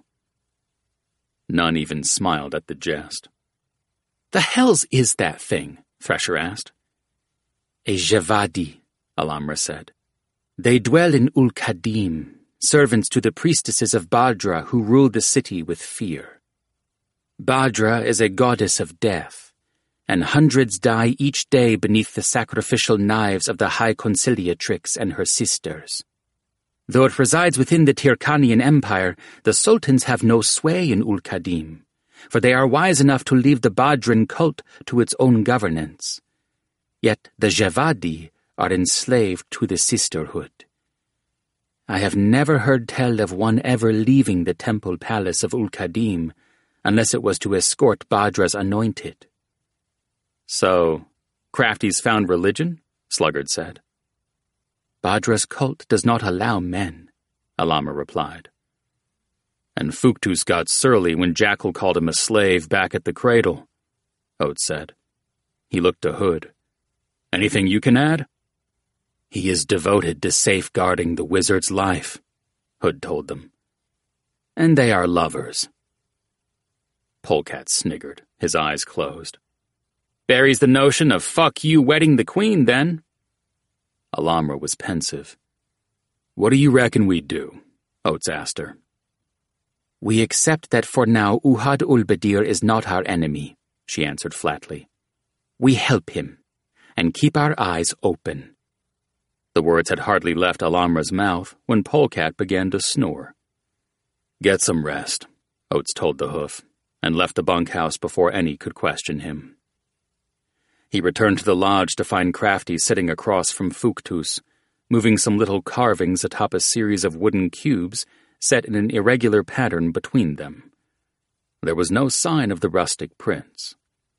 None even smiled at the jest. The hells is that thing? Thresher asked. A Javadi, Alamra said. They dwell in Ul-Kadim, servants to the priestesses of Bhadra who ruled the city with fear. Bhadra is a goddess of death, and hundreds die each day beneath the sacrificial knives of the High Conciliatrix and her sisters. Though it resides within the Tirkanian Empire, the sultans have no sway in Ul-Qadim, for they are wise enough to leave the Bhadran cult to its own governance. Yet the Javadi are enslaved to the sisterhood. I have never heard tell of one ever leaving the temple palace of Ul-Qadim, unless it was to escort Bhadra's anointed. So, Crafty's found religion? Sluggard said. Bhadra's cult does not allow men, Alamra replied. And Fuktus got surly when Jackal called him a slave back at the cradle, Oates said. He looked to Hood. Anything you can add? He is devoted to safeguarding the wizard's life, Hood told them. And they are lovers. Polecat sniggered, his eyes closed. Buries the notion of fuck you wedding the queen, then. Alamra was pensive. What do you reckon we do? Oates asked her. We accept that for now Uhad ul-Badir is not our enemy, she answered flatly. We help him, and keep our eyes open. The words had hardly left Alamra's mouth when Polecat began to snore. Get some rest, Oates told the hoof, and left the bunkhouse before any could question him. He returned to the lodge to find Crafty sitting across from Fuktus, moving some little carvings atop a series of wooden cubes set in an irregular pattern between them. There was no sign of the rustic prince.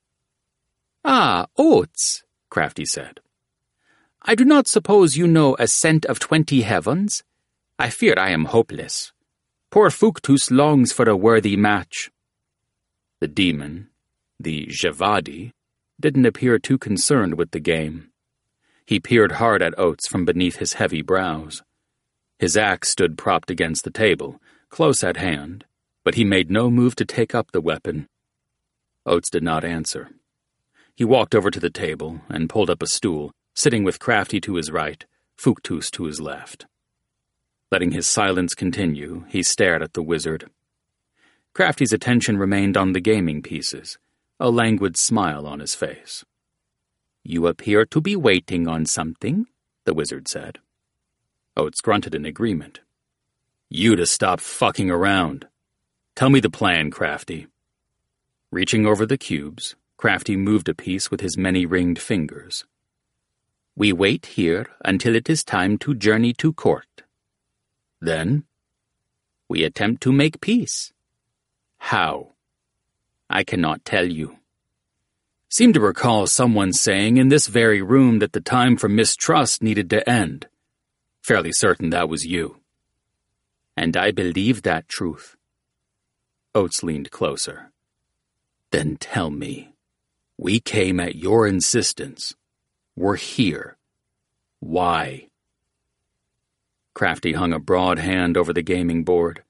Ah, Oates, Crafty said. I do not suppose you know Ascent of Twenty Heavens? I fear I am hopeless. Poor Fuktus longs for a worthy match. The demon, the Javadi, didn't appear too concerned with the game. He peered hard at Oates from beneath his heavy brows. His axe stood propped against the table, close at hand, but he made no move to take up the weapon. Oates did not answer. He walked over to the table and pulled up a stool, sitting with Crafty to his right, Fuktus to his left. Letting his silence continue, he stared at the wizard. Crafty's attention remained on the gaming pieces, a languid smile on his face. You appear to be waiting on something, the wizard said. Oates grunted in agreement. You to stop fucking around. Tell me the plan, Crafty. Reaching over the cubes, Crafty moved a piece with his many-ringed fingers. We wait here until it is time to journey to court. Then? We attempt to make peace. How? I cannot tell you. Seem to recall someone saying in this very room that the time for mistrust needed to end. Fairly certain that was you. And I believe that truth. Oates leaned closer. Then tell me. We came at your insistence. We're here. Why? Crafty hung a broad hand over the gaming board.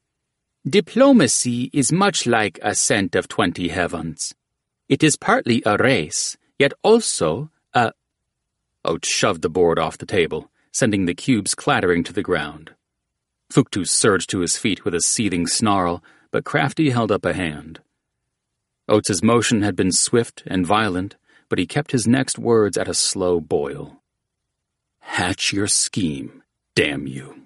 Diplomacy is much like Ascent of Twenty Heavens. It is partly a race, yet also a... Oates shoved the board off the table, sending the cubes clattering to the ground. Fuktus surged to his feet with a seething snarl, but Crafty held up a hand. Oates's motion had been swift and violent, but he kept his next words at a slow boil. Hatch your scheme, damn you.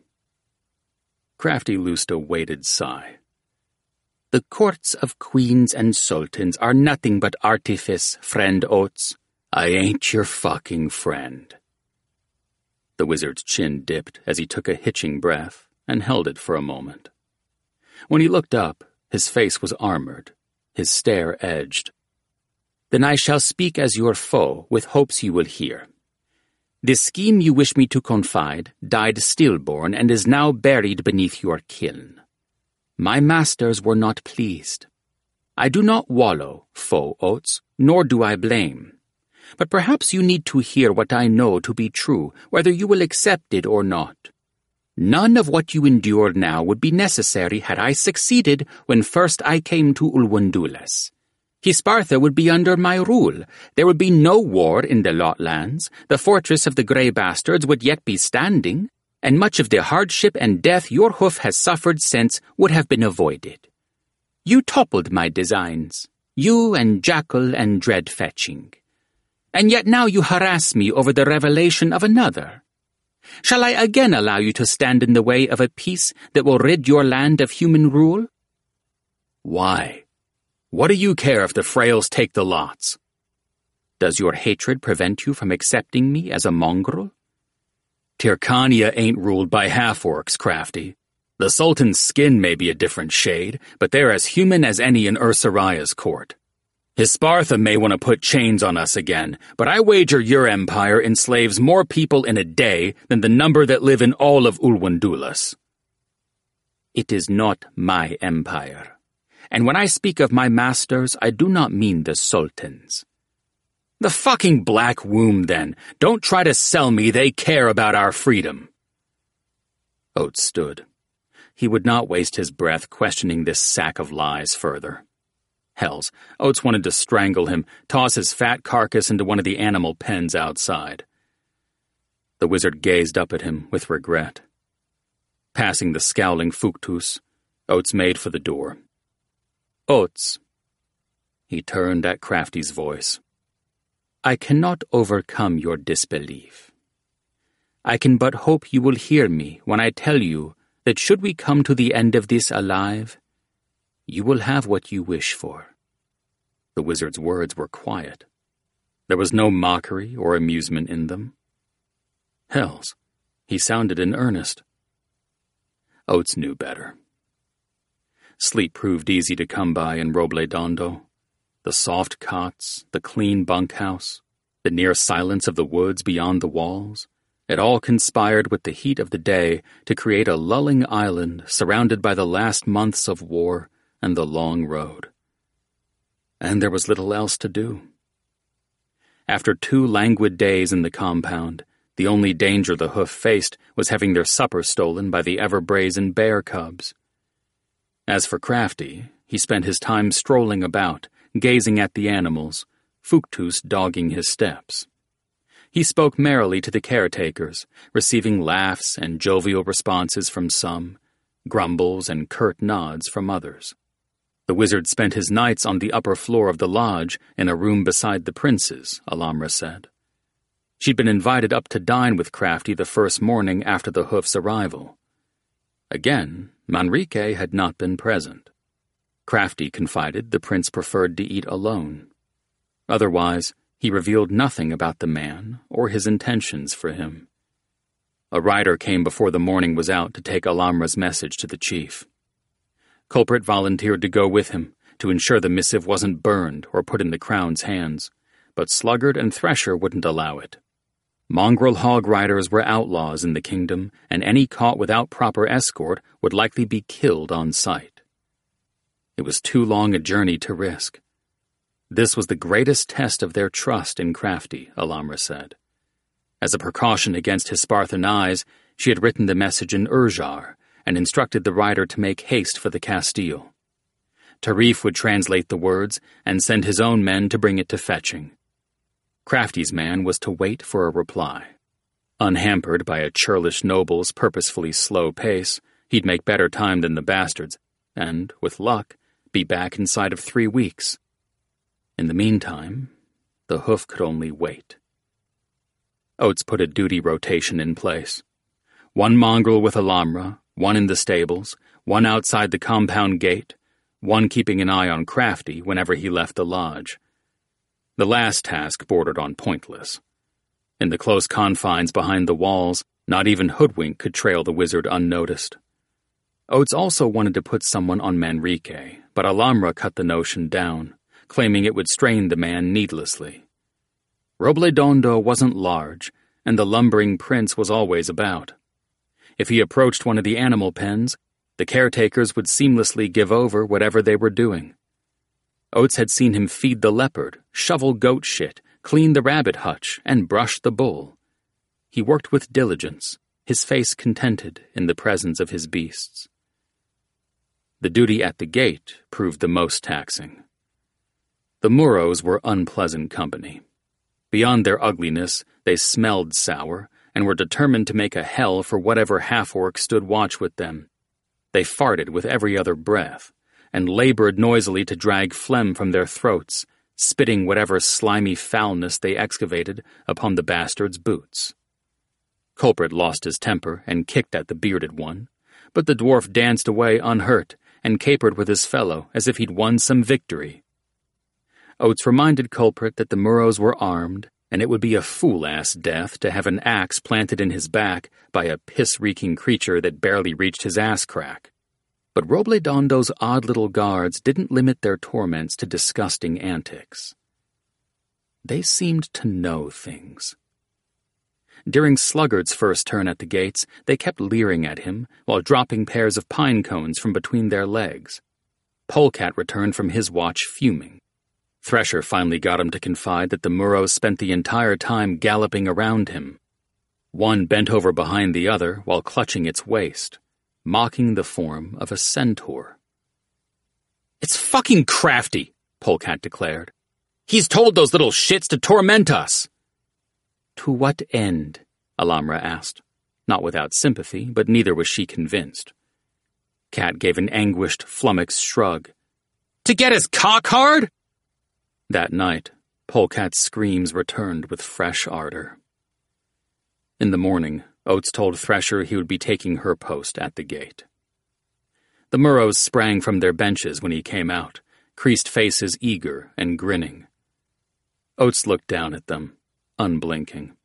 Crafty loosed a weighted sigh. The courts of queens and sultans are nothing but artifice, friend Oates. I ain't your fucking friend. The wizard's chin dipped as he took a hitching breath and held it for a moment. When he looked up, his face was armored, his stare edged. Then I shall speak as your foe, with hopes you will hear. The scheme you wish me to confide died stillborn and is now buried beneath your kiln. My masters were not pleased. I do not wallow, foe Oates, nor do I blame. But perhaps you need to hear what I know to be true, whether you will accept it or not. None of what you endure now would be necessary had I succeeded when first I came to Ulwundulas. Hispartha would be under my rule. There would be no war in the Lotlands. The fortress of the Grey Bastards would yet be standing, and much of the hardship and death your hoof has suffered since would have been avoided. You toppled my designs, you and Jackal and Dreadfetching. And yet now you harass me over the revelation of another. Shall I again allow you to stand in the way of a peace that will rid your land of human rule? Why? What do you care if the Freyals take the lots? Does your hatred prevent you from accepting me as a mongrel? Tyrkania ain't ruled by half-orcs, Crafty. The Sultan's skin may be a different shade, but they're as human as any in Ursaraya's court. Hispartha may want to put chains on us again, but I wager your empire enslaves more people in a day than the number that live in all of Ulwandulas. It is not my empire, and when I speak of my masters, I do not mean the Sultans. The fucking Black Womb, then. Don't try to sell me they care about our freedom. Oates stood. He would not waste his breath questioning this sack of lies further. Hells, Oates wanted to strangle him, toss his fat carcass into one of the animal pens outside. The wizard gazed up at him with regret. Passing the scowling Fuctus, Oates made for the door. Oates. He turned at Crafty's voice. I cannot overcome your disbelief. I can but hope you will hear me when I tell you that should we come to the end of this alive, you will have what you wish for. The wizard's words were quiet. There was no mockery or amusement in them. Hells, he sounded in earnest. Oates knew better. Sleep proved easy to come by in Robledondo. The soft cots, the clean bunkhouse, the near silence of the woods beyond the walls, it all conspired with the heat of the day to create a lulling island surrounded by the last months of war and the long road. And there was little else to do. After two languid days in the compound, the only danger the hoof faced was having their supper stolen by the ever-brazen bear cubs. As for Crafty, he spent his time strolling about, gazing at the animals, Fuctus dogging his steps. He spoke merrily to the caretakers, receiving laughs and jovial responses from some, grumbles and curt nods from others. The wizard spent his nights on the upper floor of the lodge in a room beside the prince's, Alamra said. She'd been invited up to dine with Crafty the first morning after the hoof's arrival. Again, Manrique had not been present. Crafty confided the prince preferred to eat alone. Otherwise, he revealed nothing about the man or his intentions for him. A rider came before the morning was out to take Alamra's message to the chief. Culprit volunteered to go with him to ensure the missive wasn't burned or put in the crown's hands, but Sluggard and Thresher wouldn't allow it. Mongrel hog riders were outlaws in the kingdom, and any caught without proper escort would likely be killed on sight. It was too long a journey to risk. This was the greatest test of their trust in Crafty, Alamra said. As a precaution against Hisparthan eyes, she had written the message in Urjar and instructed the rider to make haste for the Castile. Tarif would translate the words and send his own men to bring it to Fetching. Crafty's man was to wait for a reply. Unhampered by a churlish noble's purposefully slow pace, he'd make better time than the bastards, and, with luck, be back inside of three weeks. In the meantime, the hoof could only wait. Oates put a duty rotation in place. One mongrel with Alamra, one in the stables, one outside the compound gate, one keeping an eye on Crafty whenever he left the lodge. The last task bordered on pointless. In the close confines behind the walls, not even Hoodwink could trail the wizard unnoticed. Oates also wanted to put someone on Manrique, but Alamra cut the notion down, claiming it would strain the man needlessly. Robledondo wasn't large, and the lumbering prince was always about. If he approached one of the animal pens, the caretakers would seamlessly give over whatever they were doing. Oates had seen him feed the leopard, shovel goat shit, clean the rabbit hutch, and brush the bull. He worked with diligence, his face contented in the presence of his beasts. The duty at the gate proved the most taxing. The Muros were unpleasant company. Beyond their ugliness, they smelled sour, and were determined to make a hell for whatever half-orc stood watch with them. They farted with every other breath, and labored noisily to drag phlegm from their throats, spitting whatever slimy foulness they excavated upon the bastard's boots. Culprit lost his temper and kicked at the bearded one, but the dwarf danced away unhurt and capered with his fellow as if he'd won some victory. Oates reminded Culprit that the Murrows were armed, and it would be a fool-ass death to have an axe planted in his back by a piss-reeking creature that barely reached his ass-crack. But Robledondo's odd little guards didn't limit their torments to disgusting antics. They seemed to know things. During Sluggard's first turn at the gates, they kept leering at him while dropping pairs of pine cones from between their legs. Polecat returned from his watch fuming. Thresher finally got him to confide that the Murrows spent the entire time galloping around him. One bent over behind the other while clutching its waist, mocking the form of a centaur. "It's fucking Crafty," Polecat declared. "He's told those little shits to torment us." "To what end?" Alamra asked, not without sympathy, but neither was she convinced. Cat gave an anguished, flummoxed shrug. "To get his cock hard?" That night, Polecat's screams returned with fresh ardor. In the morning, Oates told Thresher he would be taking her post at the gate. The Murrows sprang from their benches when he came out, creased faces eager and grinning. Oates looked down at them, unblinking.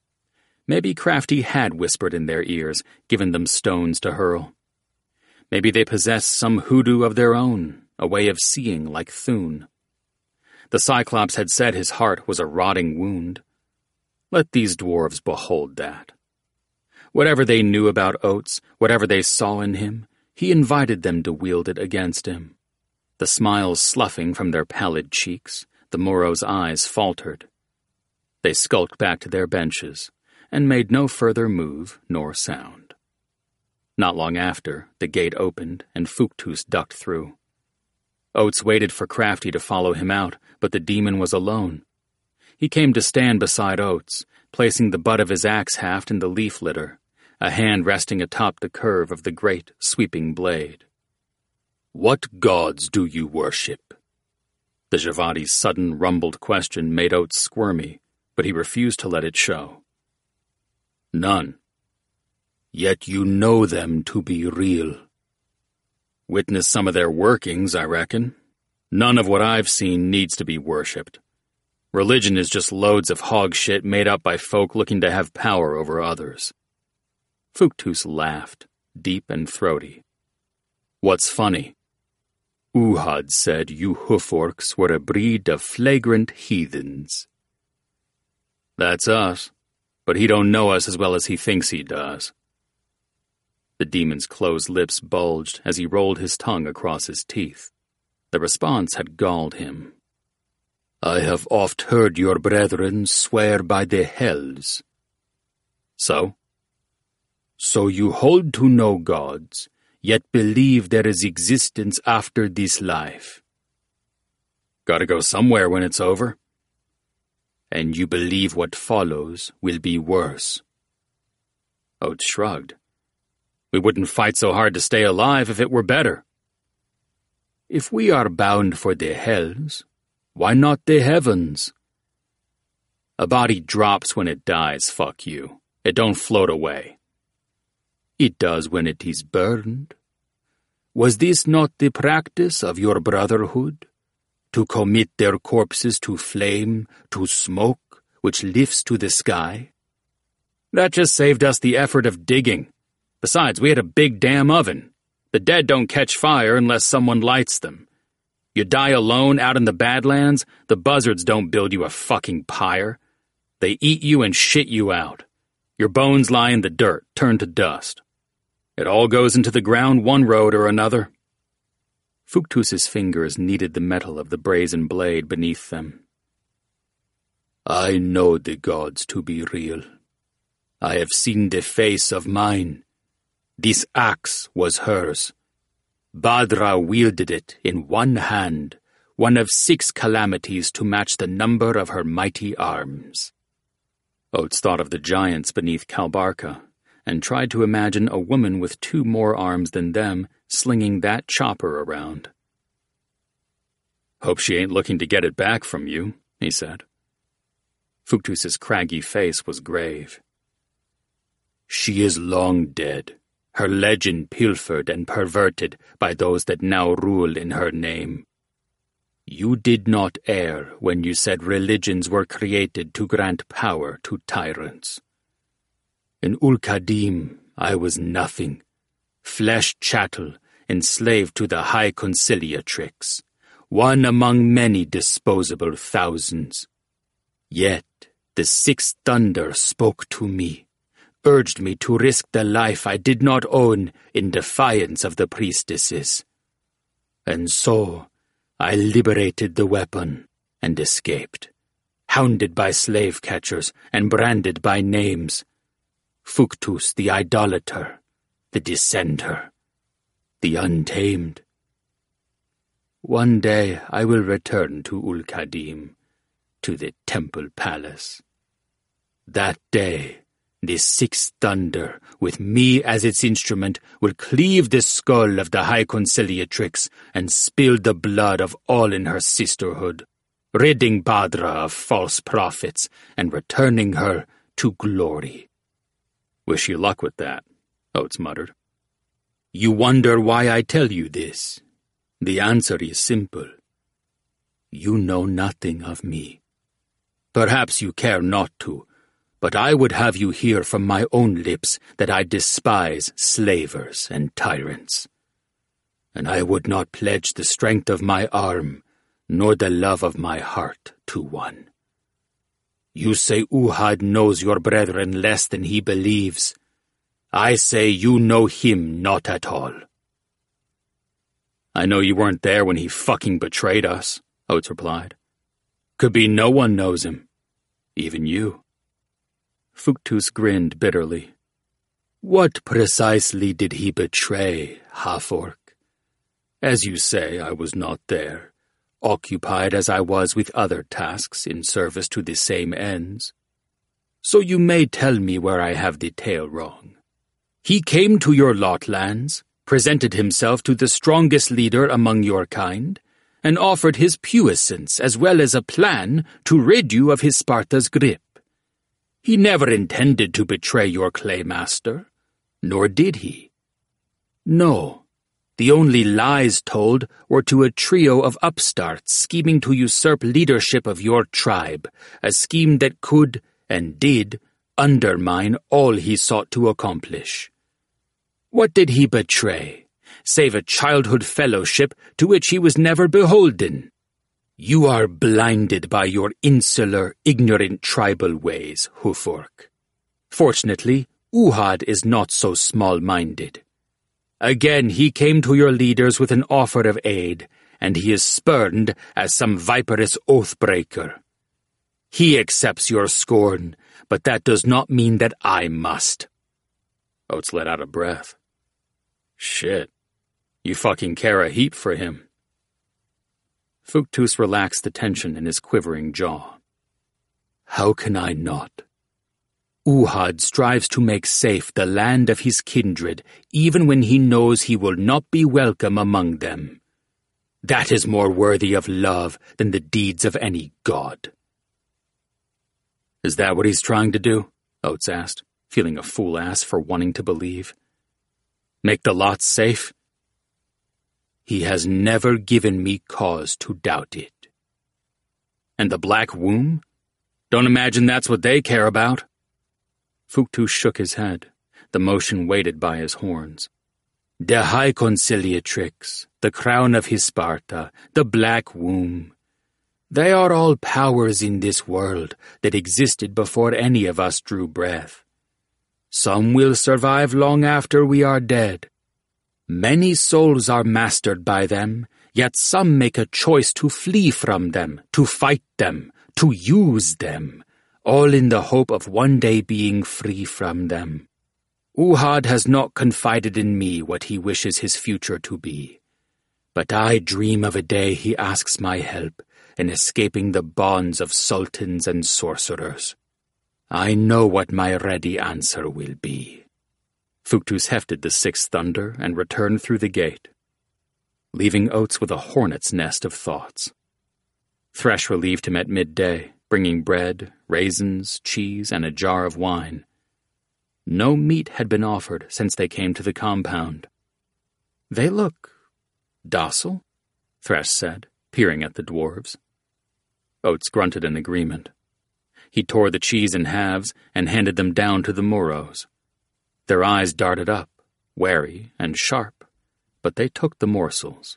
Maybe Crafty had whispered in their ears, given them stones to hurl. Maybe they possessed some hoodoo of their own, a way of seeing like Thune. The Cyclops had said his heart was a rotting wound. Let these dwarves behold that. Whatever they knew about Oates, whatever they saw in him, he invited them to wield it against him. The smiles sloughing from their pallid cheeks, the Murrows' eyes faltered. They skulked back to their benches, and made no further move nor sound. Not long after, the gate opened, and Fooktoos ducked through. Oates waited for Crafty to follow him out, but the demon was alone. He came to stand beside Oates, placing the butt of his axe haft in the leaf litter, a hand resting atop the curve of the great, sweeping blade. "What gods do you worship?" The Javadi's sudden, rumbled question made Oates squirmy, but he refused to let it show. "None. Yet you know them to be real." "Witness some of their workings, I reckon. None of what I've seen needs to be worshipped. Religion is just loads of hog shit made up by folk looking to have power over others." Fooktoos laughed, deep and throaty. "What's funny? Uhad said you hoof-orcs were a breed of flagrant heathens." "That's us, but he don't know us as well as he thinks he does." The demon's closed lips bulged as he rolled his tongue across his teeth. The response had galled him. "I have oft heard your brethren swear by the hells." "So?" "So you hold to no gods, yet believe there is existence after this life." "Gotta go somewhere when it's over." "And you believe what follows will be worse." Oates shrugged. "We wouldn't fight so hard to stay alive if it were better." "If we are bound for the hells, why not the heavens?" "A body drops when it dies, fuck you. It don't float away." "It does when it is burned. Was this not the practice of your brotherhood? To commit their corpses to flame, to smoke, which lifts to the sky?" "That just saved us the effort of digging. Besides, we had a big damn oven. The dead don't catch fire unless someone lights them. You die alone out in the Badlands, the buzzards don't build you a fucking pyre. They eat you and shit you out. Your bones lie in the dirt, turned to dust. It all goes into the ground one road or another." Fooktoos's fingers kneaded the metal of the brazen blade beneath them. "I know the gods to be real. I have seen the face of mine. This axe was hers. Badra wielded it in one hand, one of six calamities to match the number of her mighty arms." Oates thought of the giants beneath Kalbarka, and tried to imagine a woman with two more arms than them slinging that chopper around. "Hope she ain't looking to get it back from you," he said. Fuctus's craggy face was grave. "She is long dead, her legend pilfered and perverted by those that now rule in her name. You did not err when you said religions were created to grant power to tyrants. In Ul-Qadim, I was nothing, flesh chattel, enslaved to the high conciliatrix, one among many disposable thousands. Yet the sixth thunder spoke to me, urged me to risk the life I did not own in defiance of the priestesses. And so I liberated the weapon and escaped, hounded by slave catchers and branded by names. Fuctus the idolater, the dissenter, the untamed. One day I will return to Ul-Qadim, to the temple palace. That day, the sixth thunder, with me as its instrument, will cleave the skull of the High Conciliatrix and spill the blood of all in her sisterhood, ridding Badra of false prophets and returning her to glory." "Wish you luck with that," Oates muttered. "You wonder why I tell you this? The answer is simple. You know nothing of me. Perhaps you care not to, but I would have you hear from my own lips that I despise slavers and tyrants. And I would not pledge the strength of my arm, nor the love of my heart to one. You say Uhad knows your brethren less than he believes. I say you know him not at all." "I know you weren't there when he fucking betrayed us," Oates replied. "Could be no one knows him. Even you." Fuctus grinned bitterly. "What precisely did he betray, Half-Orc? As you say, I was not there, occupied as I was with other tasks in service to the same ends. So you may tell me where I have the tale wrong. He came to your Lotlands, presented himself to the strongest leader among your kind, and offered his puissance as well as a plan to rid you of his Sparta's grip. He never intended to betray your Claymaster, nor did he. No. The only lies told were to a trio of upstarts scheming to usurp leadership of your tribe, a scheme that could, and did, undermine all he sought to accomplish. What did he betray, save a childhood fellowship to which he was never beholden? You are blinded by your insular, ignorant tribal ways, Half-Orc. Fortunately, Uhad is not so small-minded. Again he came to your leaders with an offer of aid, and he is spurned as some viperous oath-breaker. He accepts your scorn, but that does not mean that I must." Oates let out a breath. "Shit. You fucking care a heap for him." Fuctus relaxed the tension in his quivering jaw. "How can I not? Uhad strives to make safe the land of his kindred, even when he knows he will not be welcome among them. That is more worthy of love than the deeds of any god." "Is that what he's trying to do?" Oates asked, feeling a fool-ass for wanting to believe. "Make the lots safe?" "He has never given me cause to doubt it." "And the Black Womb? Don't imagine that's what they care about." Fuctus shook his head, the motion weighted by his horns. "The High Conciliatrix, the crown of his Sparta, the Black Womb. They are all powers in this world that existed before any of us drew breath. Some will survive long after we are dead. Many souls are mastered by them, yet some make a choice to flee from them, to fight them, to use them, all in the hope of one day being free from them. Uhad has not confided in me what he wishes his future to be, but I dream of a day he asks my help in escaping the bonds of sultans and sorcerers. I know what my ready answer will be. Fructus hefted the sixth thunder and returned through the gate, leaving Oates with a hornet's nest of thoughts. Thresh relieved him at midday, bringing bread, raisins, cheese, and a jar of wine. No meat had been offered since they came to the compound. They look docile, Thresh said, peering at the dwarves. Oates grunted in agreement. He tore the cheese in halves and handed them down to the Moros. Their eyes darted up, wary and sharp, but they took the morsels.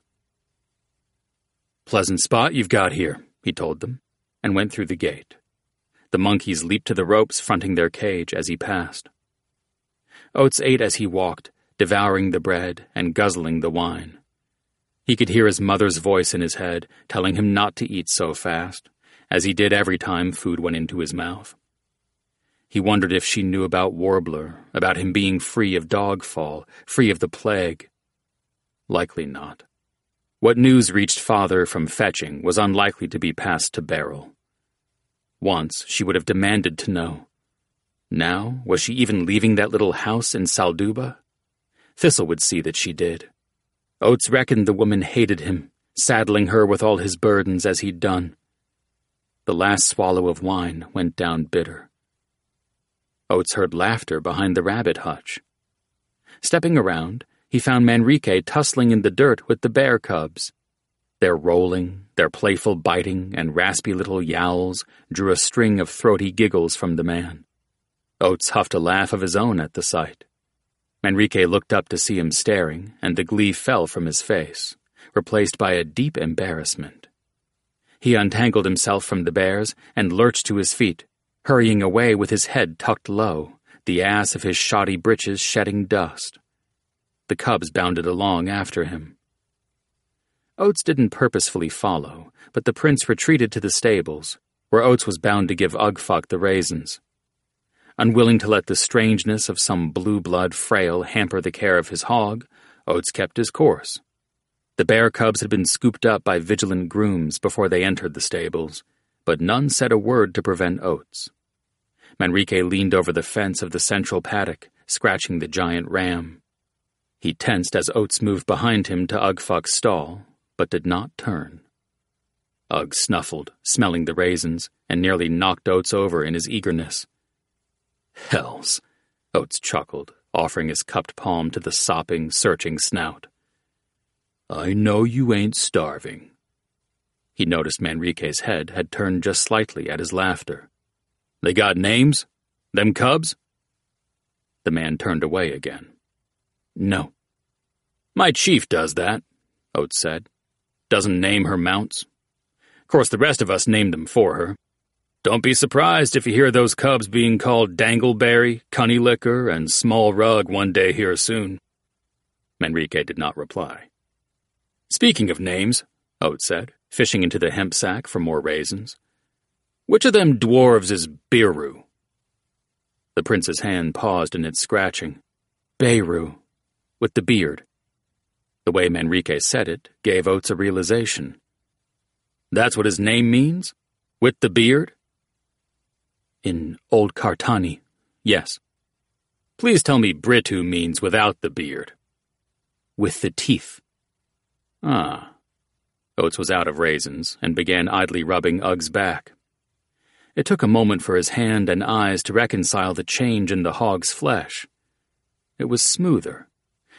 Pleasant spot you've got here, he told them, and went through the gate. The monkeys leaped to the ropes fronting their cage as he passed. Oates ate as he walked, devouring the bread and guzzling the wine. He could hear his mother's voice in his head, telling him not to eat so fast, as he did every time food went into his mouth. He wondered if she knew about Warbler, about him being free of dogfall, free of the plague. Likely not. What news reached Father from fetching was unlikely to be passed to Beryl. Once she would have demanded to know. Now, was she even leaving that little house in Salduba? Thistle would see that she did. Oates reckoned the woman hated him, saddling her with all his burdens as he'd done. The last swallow of wine went down bitter. Oates heard laughter behind the rabbit hutch. Stepping around, he found Manrique tussling in the dirt with the bear cubs. Their rolling, their playful biting, and raspy little yowls drew a string of throaty giggles from the man. Oates huffed a laugh of his own at the sight. Manrique looked up to see him staring, and the glee fell from his face, replaced by a deep embarrassment. He untangled himself from the bears and lurched to his feet, hurrying away with his head tucked low, the ass of his shoddy breeches shedding dust. The cubs bounded along after him. Oates didn't purposefully follow, but the prince retreated to the stables, where Oates was bound to give Ugfuck the raisins. Unwilling to let the strangeness of some blue-blood frail hamper the care of his hog, Oates kept his course. The bear cubs had been scooped up by vigilant grooms before they entered the stables, but none said a word to prevent Oates. Manrique leaned over the fence of the central paddock, scratching the giant ram. He tensed as Oates moved behind him to Ugfuck's stall, but did not turn. Ugg snuffled, smelling the raisins, and nearly knocked Oates over in his eagerness. Hells, Oates chuckled, offering his cupped palm to the sopping, searching snout. I know you ain't starving. He noticed Manrique's head had turned just slightly at his laughter. They got names? Them cubs? The man turned away again. No. My chief does that, Oates said. Doesn't name her mounts. Of course, the rest of us named them for her. Don't be surprised if you hear those cubs being called Dangleberry, Cunnylicker, and Small Rug one day here soon. Manrique did not reply. Speaking of names, Oates said, fishing into the hemp sack for more raisins, which of them dwarves is Beru? The prince's hand paused in its scratching. Beru, with the beard. The way Manrique said it gave Oates a realization. That's what his name means? With the beard? In Old Cartani, yes. Please tell me Britu means without the beard. With the teeth. Ah. Oates was out of raisins and began idly rubbing Ugg's back. It took a moment for his hand and eyes to reconcile the change in the hog's flesh. It was smoother,